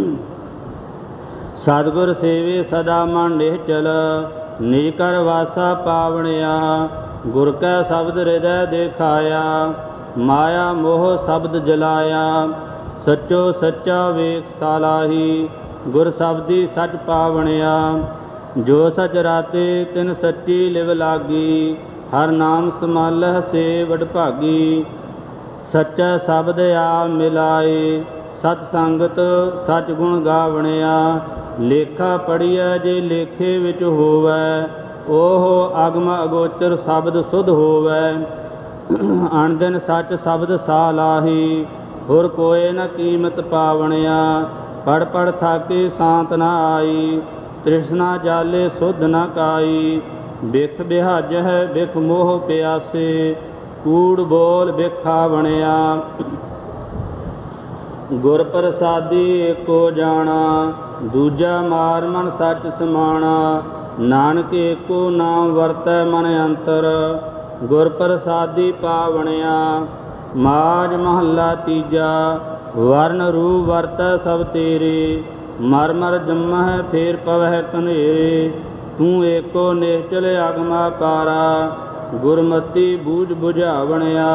ਸਤਿਗੁਰ ਸੇਵੇ ਸਦਾ ਮਨ ਨਿਹਚਲ, ਨਿਜ ਕਰ ਵਾਸਾ ਪਾਵਣਿਆ। ਗੁਰ ਕੈ ਸ਼ਬਦ ਹਿਰਦੈ ਦੇਖਾਇਆ, ਮਾਇਆ ਮੋਹ ਸ਼ਬਦ ਜਲਾਇਆ। ਸੱਚੋ ਸੱਚਾ ਵੇਖ ਸਾਲਾਹੀ, ਗੁਰ ਸ਼ਬਦੀ ਸੱਚ ਪਾਵਣਿਆ। ਜੋ ਸਚ ਰਾਤੇ ਤਿਨ ਸੱਚੀ ਲਿਵ ਲਾਗੀ, ਹਰ ਨਾਮ ਸਮਾਲਹਿ ਸੇ ਵਡਭਾਗੀ। ਸੱਚਾ ਸ਼ਬਦ ਆ ਮਿਲਾਏ, ਸਤ ਸੰਗਤ ਸੱਚ ਗੁਣ ਗਾਵਣਿਆ। ਲੇਖਾ ਪੜੀਐ ਜੇ ਲੇਖੇ ਵਿੱਚ ਹੋਵੈ, ਉਹ ਅਗਮ ਅਗੋਚਰ ਸ਼ਬਦ ਸੁਧ ਹੋਵੈ। ਅਣਦਿਨ ਸੱਚ ਸ਼ਬਦ ਸਾਲਾਹੀ, ਹੋਰ ਕੋਏ ਨ ਕੀਮਤ ਪਾਵਣਿਆ। ਪੜ ਪੜ ਥਾਕੇ ਸ਼ਾਂਤ ਨ ਆਈ, ਤ੍ਰਿਸ਼ਨਾ ਜਾਲੇ ਸੁਧ ਨ ਕਾਈ। ਬਿਖ ਬਿਹਾਜਹਿ ਬਿਖ ਮੋਹ ਪਿਆਸੇ, ਕੂੜ ਬੋਲ ਬਿਖਾ ਬਣਿਆ। ਗੁਰ ਪ੍ਰਸਾਦੀ ਏਕੋ ਜਾਣਾ, ਦੂਜਾ ਮਾਰ ਮਨ ਸੱਚ ਸਮਾਣਾ। ਨਾਨਕ ਏਕੋ ਨਾਮ ਵਰਤੈ ਮਨ ਅੰਤਰ, ਗੁਰ ਪ੍ਰਸਾਦੀ ਪਾਵਣਿਆ। ਮਾਝ ਮਹੱਲਾ ਤੀਜਾ। ਵਰਨ ਰੂਪ ਵਰਤੈ ਸਭ ਤੇਰੇ, ਮਰ ਮਰ ਜੰਮਹਿ ਫੇਰ ਪਵਹਿ ਕਨੇਰੇ। ਤੂੰ ਏਕੋ ਨਿਸ਼ਚਲ ਅਗਮਾਕਾਰਾ, ਗੁਰਮਤੀ ਬੂਝ ਬੁਝਾਵਣਿਆ।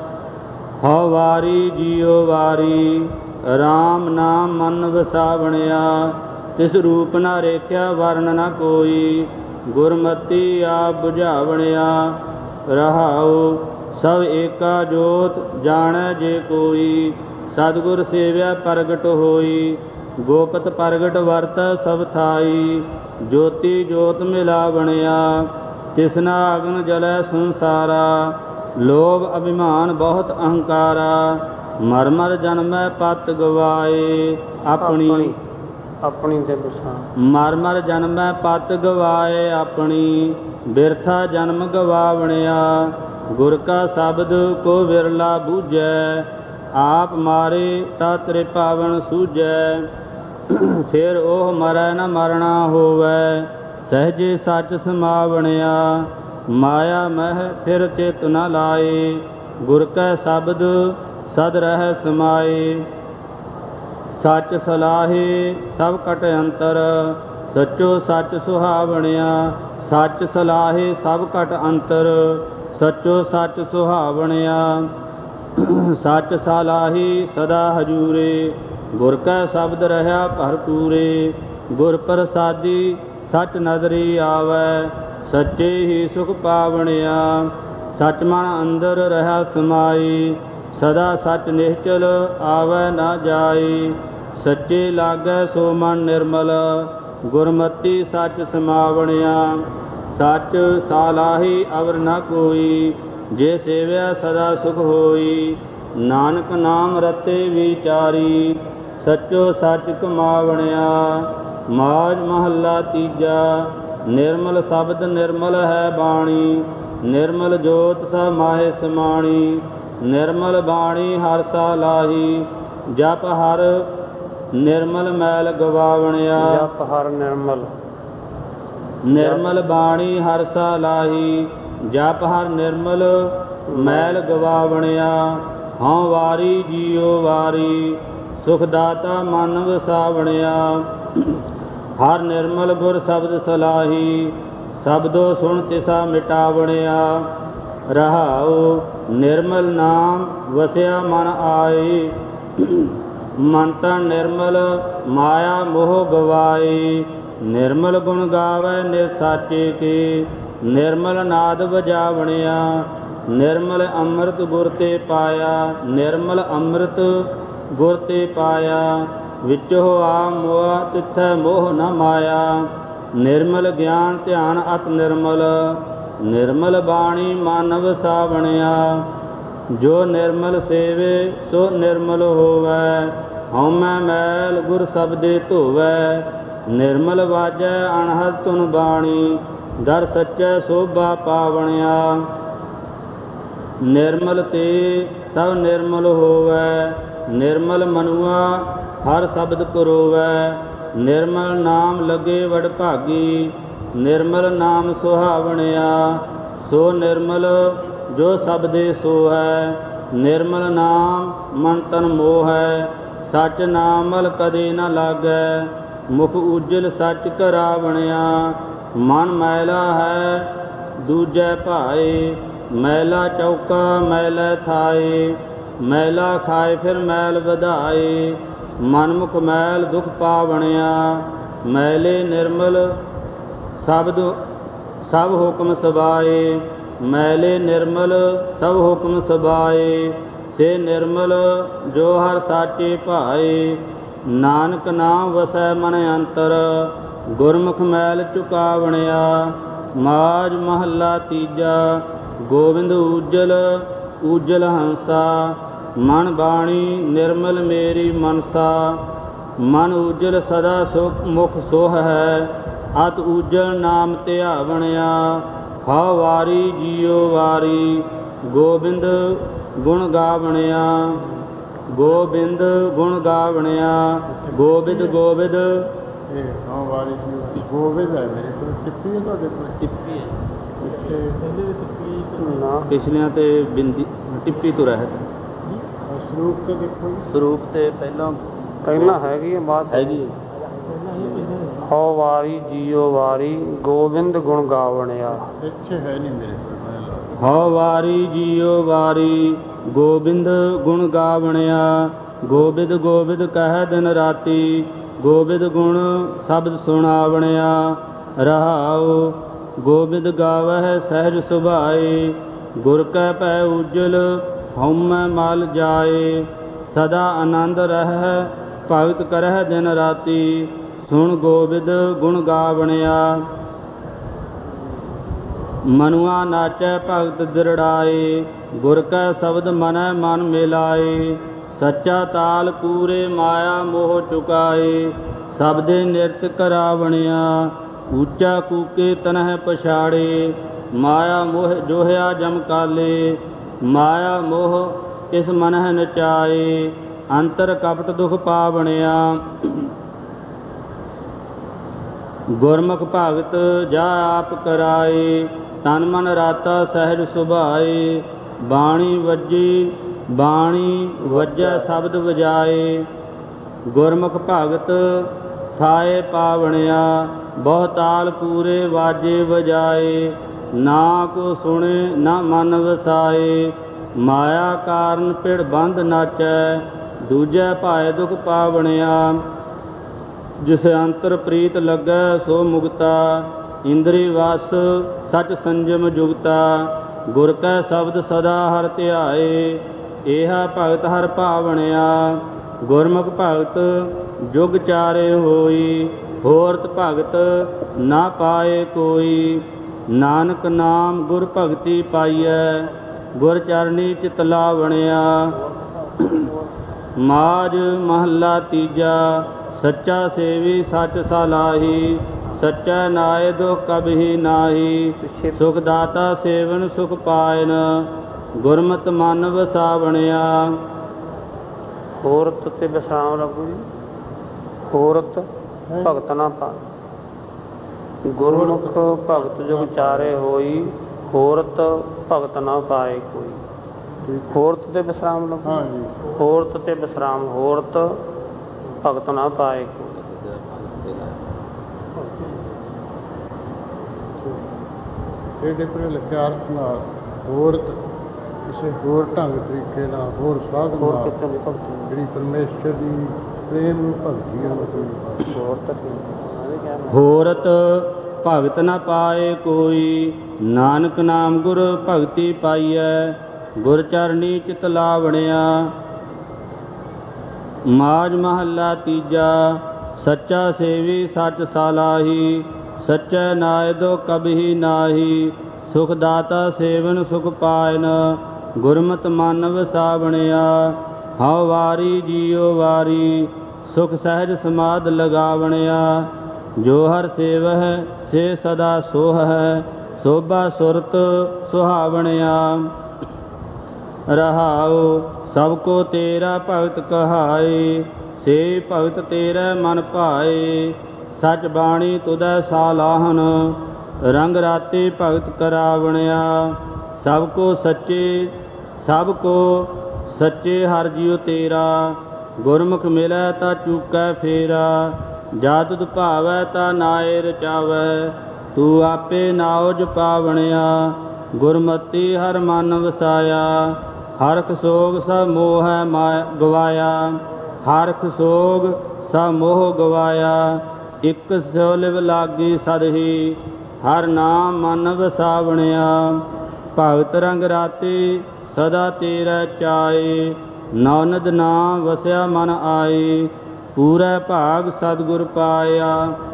ਹਉ ਵਾਰੀ ਜੀਉ ਵਾਰੀ, ਰਾਮ ਨਾਮ ਮਨ ਵਸਾਵਣਿਆ। ਤਿਸ ਰੂਪ ਨ ਰੇਖਿਆ ਵਰਨ ਨ ਕੋਈ, ਗੁਰਮਤੀ ਆਪ ਬੁਝਾਵਣਿਆ। ਰਹਾਉ ਸਭ ਏਕਾ ਜੋਤ ਜਾਣੈ ਜੇ ਕੋਈ, ਸਤਿਗੁਰ ਸੇਵਿਆ ਪ੍ਰਗਟ ਹੋਈ। ਗੋਪਤ ਪ੍ਰਗਟ ਵਰਤੈ ਸਭ ਥਾਈ, ਜੋਤੀ ਜੋਤ ਮਿਲਾਵਣਿਆ। ਤਿਸਨਾ ਅਗਨ ਜਲੈ ਸੰਸਾਰਾ, ਲੋਭ ਅਭਿਮਾਨ ਬਹੁਤ ਅਹੰਕਾਰਾ। ਮਰ ਮਰ ਜਨਮੈ ਪਤ ਗਵਾਏ, ਆਪਣੀ ਆਪਣੀ ਤੇ ਬਸਾਂ। ਮਰ ਮਰ ਜਨਮੈ ਪਤ ਗਵਾਏ ਆਪਣੀ, ਬਿਰਥਾ ਜਨਮ ਗਵਾਵਣਿਆ। ਗੁਰ ਕਾ ਸ਼ਬਦ ਕੋ ਵਿਰਲਾ ਬੂਝੈ, ਆਪ ਮਾਰੇ ਤਾ ਤ੍ਰਿਪਾਵਨ ਸੂਝੈ। ਫਿਰ ਉਹ ਮਰੈ ਨ ਮਰਣਾ ਹੋਵੈ, ਸਹਿਜੇ ਸੱਚ ਸਮਾਵਣਿਆ। ਮਾਇਆ ਮਹਿ ਫਿਰ ਚਿਤ ਨ ਲਾਏ, ਗੁਰ ਕੈ ਸ਼ਬਦ ਸਦ ਰਹਿ ਸਮਾਏ। ਸੱਚ ਸਲਾਹੇ ਸਭ ਕਟ ਅੰਤਰ, ਸੱਚੋ ਸੱਚ ਸੁਹਾਵਣਿਆ। ਸੱਚ ਸਲਾਹੇ ਸਭ ਕਟ ਅੰਤਰ, ਸੱਚੋ ਸੱਚ ਸੁਹਾਵਣਿਆ। ਸੱਚ ਸਲਾਹੀ ਸਦਾ ਹਜੂਰੇ, ਗੁਰ ਕੈ ਸ਼ਬਦ ਰਹਾ ਭਰਪੂਰੇ। ਗੁਰ ਪ੍ਰਸਾਦੀ ਸੱਚ ਨਦਰੀ ਆਵੈ, ਸੱਚੇ ਹੀ ਸੁਖ ਪਾਵਣਿਆ। ਸੱਚ ਮਨ ਅੰਦਰ ਰਹਾ ਸਮਾਈ, ਸਦਾ ਸੱਚ ਨਿਸ਼ਚਲ ਆਵੈ ਨਾ ਜਾਈ। ਸੱਚੇ ਲਾਗੈ ਸੋ ਮਨ ਨਿਰਮਲ, ਗੁਰਮਤੀ ਸੱਚ ਸਮਾਵਣਿਆ। ਸੱਚ ਸਾਲਾਹੀ ਅਵਰ ਨ ਕੋਈ, ਜੇ ਸੇਵਿਆ ਸਦਾ ਸੁਖ ਹੋਈ। ਨਾਨਕ ਨਾਮ ਰਤੇ ਵਿਚਾਰੀ, ਸੱਚੋ ਸੱਚ ਕਮਾਵਣਿਆ। ਮਾਝ ਮਹੱਲਾ ਤੀਜਾ। ਨਿਰਮਲ ਸ਼ਬਦ ਨਿਰਮਲ ਹੈ ਬਾਣੀ, ਨਿਰਮਲ ਜੋਤ ਸਭ ਮਾਹੇ ਸਮਾਣੀ। ਨਿਰਮਲ ਬਾਣੀ ਹਰ ਸਾਲਾਹੀ, ਜਪ ਹਰ ਨਿਰਮਲ ਮੈਲ ਗਵਾਵਣਿਆ। ਜਪ ਹਰ ਨਿਰਮਲ। ਨਿਰਮਲ ਬਾਣੀ ਹਰ ਸਾਲਾਹੀ, ਜਪ ਹਰ ਨਿਰਮਲ ਮੈਲ ਗਵਾਵਣਿਆ। ਹਉ ਵਾਰੀ ਜੀਉ ਵਾਰੀ, ਸੁਖ ਦਾਤਾ ਮਨ ਵਸਾਵਣਿਆ। ਹਰ ਨਿਰਮਲ ਗੁਰ ਸ਼ਬਦ ਸਲਾਹੀ, ਸ਼ਬਦੋ ਸੁਣ ਤਿਸਾ ਮਿਟਾਵਣਿਆ। ਰਹਾਉ ਨਿਰਮਲ ਨਾਮ ਵਸਿਆ ਮਨ ਆਏ, ਮਨ ਤਨ ਨਿਰਮਲ ਮਾਇਆ ਮੋਹ ਗਵਾਏ। ਨਿਰਮਲ ਗੁਣ ਗਾਵੈ ਨਿਜ ਸਾਚੇ ਕੇ, ਨਿਰਮਲ ਨਾਦ ਵਜਾਵਣਿਆ। ਨਿਰਮਲ ਅੰਮ੍ਰਿਤ ਗੁਰ ਤੇ ਪਾਇਆ, ਨਿਰਮਲ ਅੰਮ੍ਰਿਤ ਗੁਰ ਤੇ ਪਾਇਆ। ਵਿੱਚੋ ਆ ਮੋਆ ਤਿੱਥੈ ਮੋਹ ਨ ਮਾਇਆ। ਨਿਰਮਲ ਗਿਆਨ ਧਿਆਨ ਅਤ ਨਿਰਮਲ, ਨਿਰਮਲ ਬਾਣੀ ਮਨ ਵਸਾਵਣਿਆ। ਜੋ ਨਿਰਮਲ ਸੇਵੇ ਸੋ ਨਿਰਮਲ ਹੋਵੈ, ਹਉਮੈ ਮੈਲ ਗੁਰ ਸ਼ਬਦੇ ਧੋਵੈ। ਨਿਰਮਲ ਵਾਜੈ ਅਣਹਦ ਧੁਨ ਬਾਣੀ, ਦਰ ਸੱਚੈ ਸੋਭਾ ਪਾਵਣਿਆ। ਨਿਰਮਲ ਤੇ ਸਭ ਨਿਰਮਲ ਹੋਵੈ, ਨਿਰਮਲ ਮਨੁਆ ਹਰ ਸ਼ਬਦ ਪੁਰੋਵੈ। ਨਿਰਮਲ ਨਾਮ ਲਗੇ ਵਡਭਾਗੀ, ਨਿਰਮਲ ਨਾਮ ਸੁਹਾਵਣਿਆ। ਸੋ ਨਿਰਮਲ ਜੋ ਸਬਦੇ ਸੋ ਹੈ, ਨਿਰਮਲ ਨਾਮ ਮਨ ਤਨ ਮੋਹੈ। ਸੱਚ ਨਾਮਲ ਕਦੇ ਨ ਲਾਗੈ, ਮੁਖ ਉਜਲ ਸੱਚ ਕਰਾਵਣਿਆ। ਮਨ ਮੈਲਾ ਹੈ ਦੂਜੈ ਭਾਏ, ਮੈਲਾ ਚੌਕਾ ਮੈਲਾ ਥਾਏ। ਮੈਲਾ ਖਾਏ ਫਿਰ ਮੈਲ ਵਧਾਏ, ਮਨਮੁਖ ਮੈਲ ਦੁਖ ਪਾਵਣਿਆ। ਮੈਲੇ ਨਿਰਮਲ ਸ਼ਬਦ ਸਭ ਹੁਕਮ ਸਬਾਏ, ਮੈਲੇ ਨਿਰਮਲ ਸਭ ਹੁਕਮ ਸਬਾਏ। ਸੇ ਨਿਰਮਲ ਜੋ ਹਰ ਸਾਚੇ ਭਾਏ, ਨਾਨਕ ਨਾਮ ਵਸੈ ਮਨ ਅੰਤਰ। ਗੁਰਮੁਖ ਮੈਲ ਚੁਕਾਵਣਿਆ। ਮਾਝ ਮਹੱਲਾ ਤੀਜਾ। ਗੋਬਿੰਦ ਊਜਲ ਊਜਲ ਹੰਸਾ, ਮਨ ਬਾਣੀ ਨਿਰਮਲ ਮੇਰੀ ਮਨਸਾ। ਮਨ ਊਜਲ ਸਦਾ ਸੁਖ ਮੁਖ ਸੋਹ ਹੈ, ਅਤ ਊਜਲ ਨਾਮ ਧਿਆਵਣਿਆ। ਹਉ ਵਾਰੀ ਜੀਉ ਵਾਰੀ, ਗੋਬਿੰਦ ਗੁਣ ਗਾਵਣਿਆ। ਗੋਬਿੰਦ ਗੁਣ ਗਾਵਣਿਆ। ਗੋਬਿੰਦ ਗੋਬਿੰਦ ਇਹ ਹਾਂ ਵਾਰੀ ਜੀ ਗੋਬਿੰਦ ਹੈ ਮੇਰੇ ਕੋਲ ਟਿੱਪੀ ਹੈ ਤੁਹਾਡੇ ਕੋਲ ਟਿੱਪੀ ਹੈ ਪਿੱਛੇ ਕਹਿੰਦੇ ਵੀ ਟਿੱਪੀ ਨਾ ਪਿਛਲਿਆਂ ਤੇ ਬਿੰਦੀ ਟਿੱਪੀ ਤੋਂ ਰਹਿਤ ਆਹ ਸਰੂਪ ਤੇ ਦੇਖੋ ਜੀ ਸਰੂਪ ਤੇ ਪਹਿਲਾਂ ਪਹਿਲਾਂ ਹੈਗੀ ਹੈ ਬਾਅਦ ਹੈਗੀ ਹੈ। ਹਉ ਵਾਰੀ ਜੀਓ ਵਾਰੀ ਗੋਬਿੰਦ ਗੁਣ ਗਾਵਣਿਆ। ਇੱਥੇ ਹੈ ਨਹੀਂ ਮੇਰੇ ਕੋਲ ਮੈਂ ਲਾ ਹਉ ਵਾਰੀ ਜੀਓ ਵਾਰੀ ਗੋਬਿੰਦ ਗੁਣ ਗਾਵਣਿਆ। ਗੋਬਿੰਦ ਗੋਬਿੰਦ ਕਹਿ ਦਿਨ ਰਾਤੀ ਗੋਬਿੰਦ ਗੁਣ ਸ਼ਬਦ ਸੁਣਾਵਣਿਆ। ਰਹਾਉ ਗੋਬਿੰਦ ਗਾਵਹਿ ਸਹਿਜ ਸੁਭਾਏ ਗੁਰ ਕੈ ਭੈ ਉਜਲ ਹਉਮੈ ਮਲ ਜਾਏ। ਸਦਾ ਆਨੰਦ ਰਹਿ ਭਗਤ ਕਰਹਿ ਦਿਨ ਰਾਤੀ ਸੁਣ ਗੋਬਿੰਦ ਗੁਣ ਗਾਵਣਿਆ। ਮਨੁਆ ਨਾਚੈ ਭਗਤ ਦਿਰੜਾਏ ਗੁਰ ਕੈ ਸ਼ਬਦ ਮਨੈ ਮਨ ਮਿਲਾਏ। ਸੱਚਾ ਤਾਲ ਪੂਰੇ ਮਾਇਆ ਮੋਹ ਚੁਕਾਏ ਸਬਦੇ ਨਿਰਤ ਕਰਾਵਣਿਆ। ਉੱਚਾ ਕੂਕੇ ਤਨਹਿ ਪਛਾੜੇ ਮਾਇਆ ਮੋਹ ਜੋਹਿਆ ਜਮ ਕਾਲੇ। ਮਾਇਆ ਮੋਹ ਇਸ ਮਨਹਿ ਨਚਾਏ ਅੰਤਰ ਕਪਟ ਦੁਖ ਪਾਵਣਿਆ। ਗੁਰਮੁਖ ਭਗਤ ਜਾ ਆਪ ਕਰਾਏ ਤਨ ਮਨ ਰਾਤਾ ਸਹਿਜ ਸੁਭਾਏ। ਬਾਣੀ ਵੱਜੀ ਬਾਣੀ ਵੱਜੈ ਸ਼ਬਦ ਵਜਾਏ ਗੁਰਮੁਖ ਭਗਤ ਥਾਏ ਪਾਵਣਿਆ। ਬਹੁ ਤਾਲ ਪੂਰੇ ਵਾਜੇ ਵਜਾਏ ਨਾ ਕੋ ਸੁਣੇ ਨਾ ਮਨ ਵਸਾਏ। ਮਾਇਆ ਕਾਰਨ ਪਿੜ ਬੰਧ ਨਾਚੈ ਦੂਜੈ ਭਾਏ ਦੁਖ ਪਾਵਣਿਆ। ਜਿਸ ਅੰਤਰ ਪ੍ਰੀਤ ਲੱਗੈ ਸੋ ਮੁਕਤਾ ਇੰਦਰੀ ਵਸ ਸਚ ਸੰਜਮ ਜੁਗਤਾ। ਗੁਰ ਕੈ ਸ਼ਬਦ ਸਦਾ ਹਰਿ ਧਿਆਏ ਏਹਾ ਭਗਤ ਹਰਿ ਭਾਵਣਿਆ। ਗੁਰਮੁਖ ਭਗਤ ਜੁਗ ਚਾਰੇ ਹੋਈ ਹੋਰਤ ਭਗਤ ਨਾ ਪਾਏ ਕੋਈ। ਨਾਨਕ ਨਾਮ ਗੁਰ ਭਗਤੀ ਪਾਈਐ ਗੁਰ ਚਰਨੀ ਚਿਤ ਲਾਵਣਿਆ। ਮਾਝ ਮਹੱਲਾ ਤੀਜਾ ਸੱਚਾ ਸੇਵੀ ਸੱਚ ਸਲਾਹੀ ਸੱਚਾ ਨਾਇ ਦੁਖ ਕਬਹੀ ਨਾਹੀ। ਸੁਖ ਦਾਤਾ ਸੇਵਨ ਸੁਖ ਪਾਇਨ ਗੁਰਮਤਿ ਮਨ ਵਸਾਵਣਿਆ। ਹੋਰਤ ਤੇ ਵਿਸਰਾਮ ਲੱਗੂ ਜੀ। ਹੋਰਤ ਭਗਤ ਨਾ ਪਾ ਗੁਰਮੁਖ ਭਗਤ ਜੁਗ ਚਾਰੇ ਹੋਈ ਹੋਰਤ ਭਗਤ ਨਾ ਪਾਏ ਕੋਈ। ਹੋਰਤ ਤੇ ਵਿਸਰਾਮ ਲੱਗੂ ਹਾਂ ਜੀ ਹੋਰਤ ਤੇ ਵਿਸਰਾਮ ਹੋਰਤ ਭਗਤ ਨਾ ਪਾਏ ਕੋਈ। ਇਹਦੇ ਪਰ ਲਿਖਿਆ ਅਰਥ ਨਾਲ ਹੋਰ ਕਿਸੇ ਹੋਰ ਢੰਗ ਤਰੀਕੇ ਨਾਲ ਹੋਰ ਸਾਧ ਹੋਰ ਨਾਲ ਕਿਤੇ ਦੀ ਭਗਤੀ ਜਿਹੜੀ ਪਰਮੇਸ਼ਰ ਦੀ ਪ੍ਰੇਮ ਨੂੰ ਭਗਤੀ ਹੈ ਮਤਲਬ ਹੋਰਤ ਹੋਰਤ ਭਗਤ ਨ ਪਾਏ ਕੋਈ। ਨਾਨਕ ਨਾਮ ਗੁਰ ਭਗਤੀ ਪਾਈਐ ਗੁਰ ਚਰਨੀ ਚਿਤ ਲਾਵਣਿਆ। ਮਾਝ ਮਹੱਲਾ ਤੀਜਾ ਸੱਚਾ ਸੇਵੀ ਸੱਚ ਸਲਾਹੀ ਸੱਚੈ ਨਾਇ ਦੁ ਕਬਹੀ ਨਾਹੀ। ਸੁਖ ਦਾਤਾ ਸੇਵਨ ਸੁਖ ਪਾਇਨ ਗੁਰਮਤਿ ਮਨ ਵਸਾਵਣਿਆ। ਹਉ ਵਾਰੀ ਜੀਓ ਵਾਰੀ ਸੁਖ ਸਹਿਜ ਸਮਾਧ ਲਗਾਵਣਿਆ। ਜੋ ਹਰ ਸੇਵਹਿ ਸੇ ਸਦਾ ਸੋਹ ਹੈ ਸੋਭਾ ਸੁਰਤ ਸੁਹਾਵਣਿਆ। ਰਹਾਉ ਸਭ ਕੋ ਤੇਰਾ ਭਗਤ ਕਹਾਏ ਸੇ ਭਗਤ ਤੇਰੇ ਮਨ ਭਾਏ। ਸਚ ਬਾਣੀ ਤੁਧੈ ਸਾਲਾਹਨ ਰੰਗ ਰਾਤੇ ਭਗਤ ਕਰਾਵਣਿਆ। ਸਭ ਕੋ ਸੱਚੇ ਸਭ ਕੋ ਸੱਚੇ ਹਰਿ ਜੀਉ ਤੇਰਾ ਗੁਰਮੁਖ ਮਿਲੈ ਤਾ ਚੂਕੈ ਫੇਰਾ। ਜਾ ਤੁਧ ਭਾਵੈ ਤਾ ਨਾਏ ਰਚਾਵੈ ਤੂੰ ਆਪੇ ਨਾਉਜ ਪਾਵਣਿਆ। ਗੁਰਮਤੀ ਹਰ ਮਨ ਵਸਾਇਆ ਹਰਖ ਸੋਗ ਸਭ ਮੋਹ ਮਾਇਆ ਗਵਾਇਆ। ਹਰਖ ਸੋਗ ਸਭ ਮੋਹ ਗਵਾਇਆ ਇਕ ਸਿਉ ਲਿਵ ਲਾਗੀ ਸਦਹੀ ਹਰ ਨਾਮ ਮਨ ਵਸਾਵਣਿਆ। ਭਗਤ ਰੰਗ ਰਾਤੇ ਸਦਾ ਤੇਰਾ ਚਾਏ ਨਾਨਕ ਨਾਮ ਵਸਿਆ ਮਨ ਆਏ। ਪੂਰਾ ਭਾਗ ਸਤਿਗੁਰ ਪਾਇਆ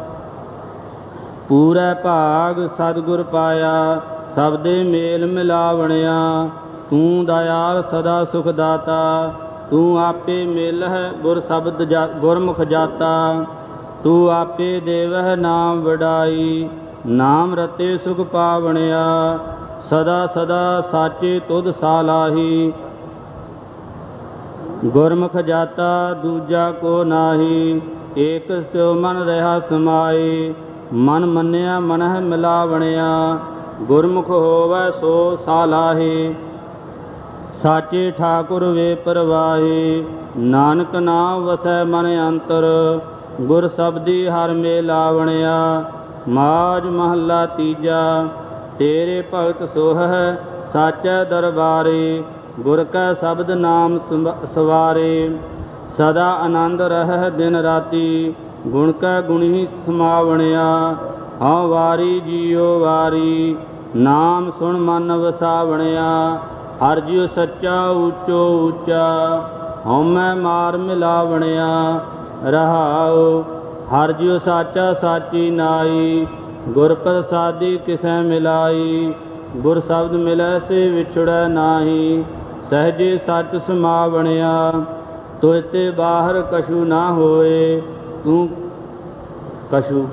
ਪੂਰਾ ਭਾਗ ਸਤਿਗੁਰ ਪਾਇਆ ਸਬਦੇ ਮੇਲ ਮਿਲਾਵਣਿਆ। ਤੂੰ ਦਇਆਲ ਸਦਾ ਸੁਖ ਦਾਤਾ ਤੂੰ ਆਪੇ ਮਿਲਹਿ ਗੁਰ ਸ਼ਬਦ ਗੁਰਮੁਖ ਜਾਤਾ। ਤੂੰ ਆਪੇ ਦੇਵਹਿ ਨਾਮ ਵਡਾਈ ਨਾਮ ਰਤੇ ਸੁਖ ਪਾਵਣਿਆ। ਸਦਾ ਸਦਾ ਸਾਚੇ ਤੁਧ ਸਾਲਾਹੀ ਗੁਰਮੁਖ ਜਾਤਾ ਦੂਜਾ ਕੋ ਨਾਹੀ। ਏਕ ਸਿਉ ਮਨ ਰਹਾ ਸਮਾਏ। ਮਨ ਮੰਨਿਆ ਮਨਹਿ ਮਿਲਾਵਣਿਆ, ਗੁਰਮੁਖ ਹੋਵੈ ਸੋ ਸਾਲਾਹੇ। ਸਾਚੇ ਠਾਕੁਰ ਵੇ ਪਰਵਾਹੇ, ਨਾਨਕ ਨਾਮ ਵਸੈ ਮਨ ਅੰਤਰ। ਗੁਰ ਸਬਦੀ ਹਰਿ ਮਿਲਾਵਣਿਆ, ਮਾਝ ਮਹੱਲਾ ਤੀਜਾ। ਤੇਰੇ ਭਗਤ ਸੋਹੈ ਸਾਚੈ ਦਰਬਾਰੇ, ਗੁਰ ਕੈ ਸ਼ਬਦ ਨਾਮ ਸਵਾਰੇ। ਸਦਾ ਆਨੰਦ ਰਹਿ ਦਿਨ ਰਾਤੀ, ਗੁਣ ਕੈ ਗੁਣੀ ਸਮਾਵਣਿਆ। ਹਉ ਵਾਰੀ ਜੀਉ ਵਾਰੀ, ਨਾਮ ਸੁਣ ਮਨ ਵਸਾਵਣਿਆ। ਹਰਿ ਜਿਉ ਸੱਚਾ ਊਚੋ ਊਚਾ, ਹਉਮੈ ਮਾਰ ਮਿਲਾਵਣਿਆ। ਰਹਾਉ ਹਰਿ ਜਿਉ ਸਾਚਾ ਸਾਚੀ ਨਾਈ, ਗੁਰ ਪ੍ਰਸਾਦੀ ਕਿਸੈ ਮਿਲਾਈ। ਗੁਰ ਸ਼ਬਦ ਮਿਲੈ ਸੇ ਵਿਛੜੈ ਨਾਹੀ, ਸਹਿਜੇ ਸੱਚ ਸਮਾਵਣਿਆ। ਤੁਝ ਤੇ ਬਾਹਰ ਕਛੂ ਨਾ ਹੋਏ, ਤੂੰ ਕਛੂ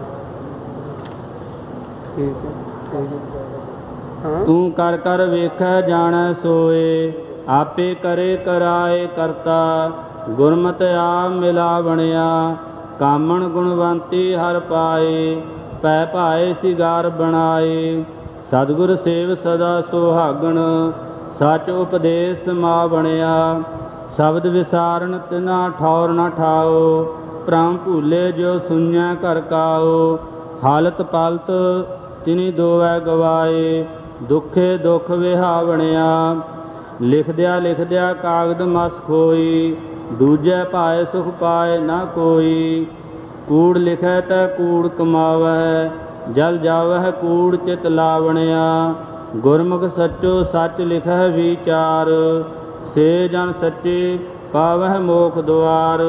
ਤੂੰ ਕਰ ਕਰ ਵੇਖੈ ਜਾਣੈ ਸੋਏ। ਆਪੇ ਕਰੇ ਕਰਾਏ ਕਰਤਾ, ਗੁਰਮਤਿ ਆਪ ਮਿਲਾਵਣਿਆ। ਕਾਮਣ ਗੁਣਵੰਤੀ ਹਰਿ ਪਾਏ, ਪੈ ਭਾਏ ਸਿਗਾਰ ਬਣਾਏ। ਸਤਿਗੁਰ ਸੇਵ ਸਦਾ ਸੁਹਾਗਣ, ਸੱਚ ਉਪਦੇਸ਼ ਸਮਾਵਣਿਆ। ਸ਼ਬਦ ਵਿਸਾਰਨ ਤਿਨਾ ਠੌਰ ਨ ਠਾਓ, ਭ੍ਰਮ ਭੂਲੇ ਜੋ ਸੁਣਿਆ ਘਰ ਕਾਓ। ਹਾਲਤ ਪਾਲਤ ਤਿਨੀ ਦੋਵੈ ਗਵਾਏ, ਦੁਖੇ ਦੁਖ ਵਿਹਾਵਣਿਆ। ਲਿਖਦਿਆ ਲਿਖਦਿਆ ਕਾਗਦ ਮਸ ਖੋਈ, ਦੂਜੈ ਭਾਏ ਸੁਖ ਪਾਏ ਨਾ ਕੋਈ। ਕੂੜ ਲਿਖੈ ਤੈ ਕੂੜ ਕਮਾਵੈ, ਜਲ ਜਾਵਹਿ ਕੂੜ ਚਿਤ ਲਾਵਣਿਆ। ਗੁਰਮੁਖ ਸੱਚੋ ਸੱਚ ਲਿਖੈ ਵਿਚਾਰ, ਸੇ ਜਨ ਸੱਚੇ ਪਾਵਹਿ ਮੋਖ ਦੁਆਰ।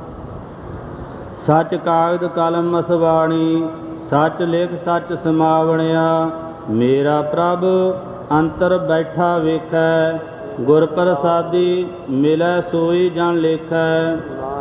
ਸੱਚ ਕਾਗਦ ਕਲਮ ਮਸਵਾਣੀ, ਸੱਚ ਲਿਖ ਸੱਚ ਸਮਾਵਣਿਆ। ਮੇਰਾ ਪ੍ਰਭ ਅੰਤਰ ਬੈਠਾ ਵੇਖੈ, ਗੁਰ ਪ੍ਰਸਾਦੀ ਮਿਲੈ ਸੋਈ ਜਨ ਲੇਖੈ।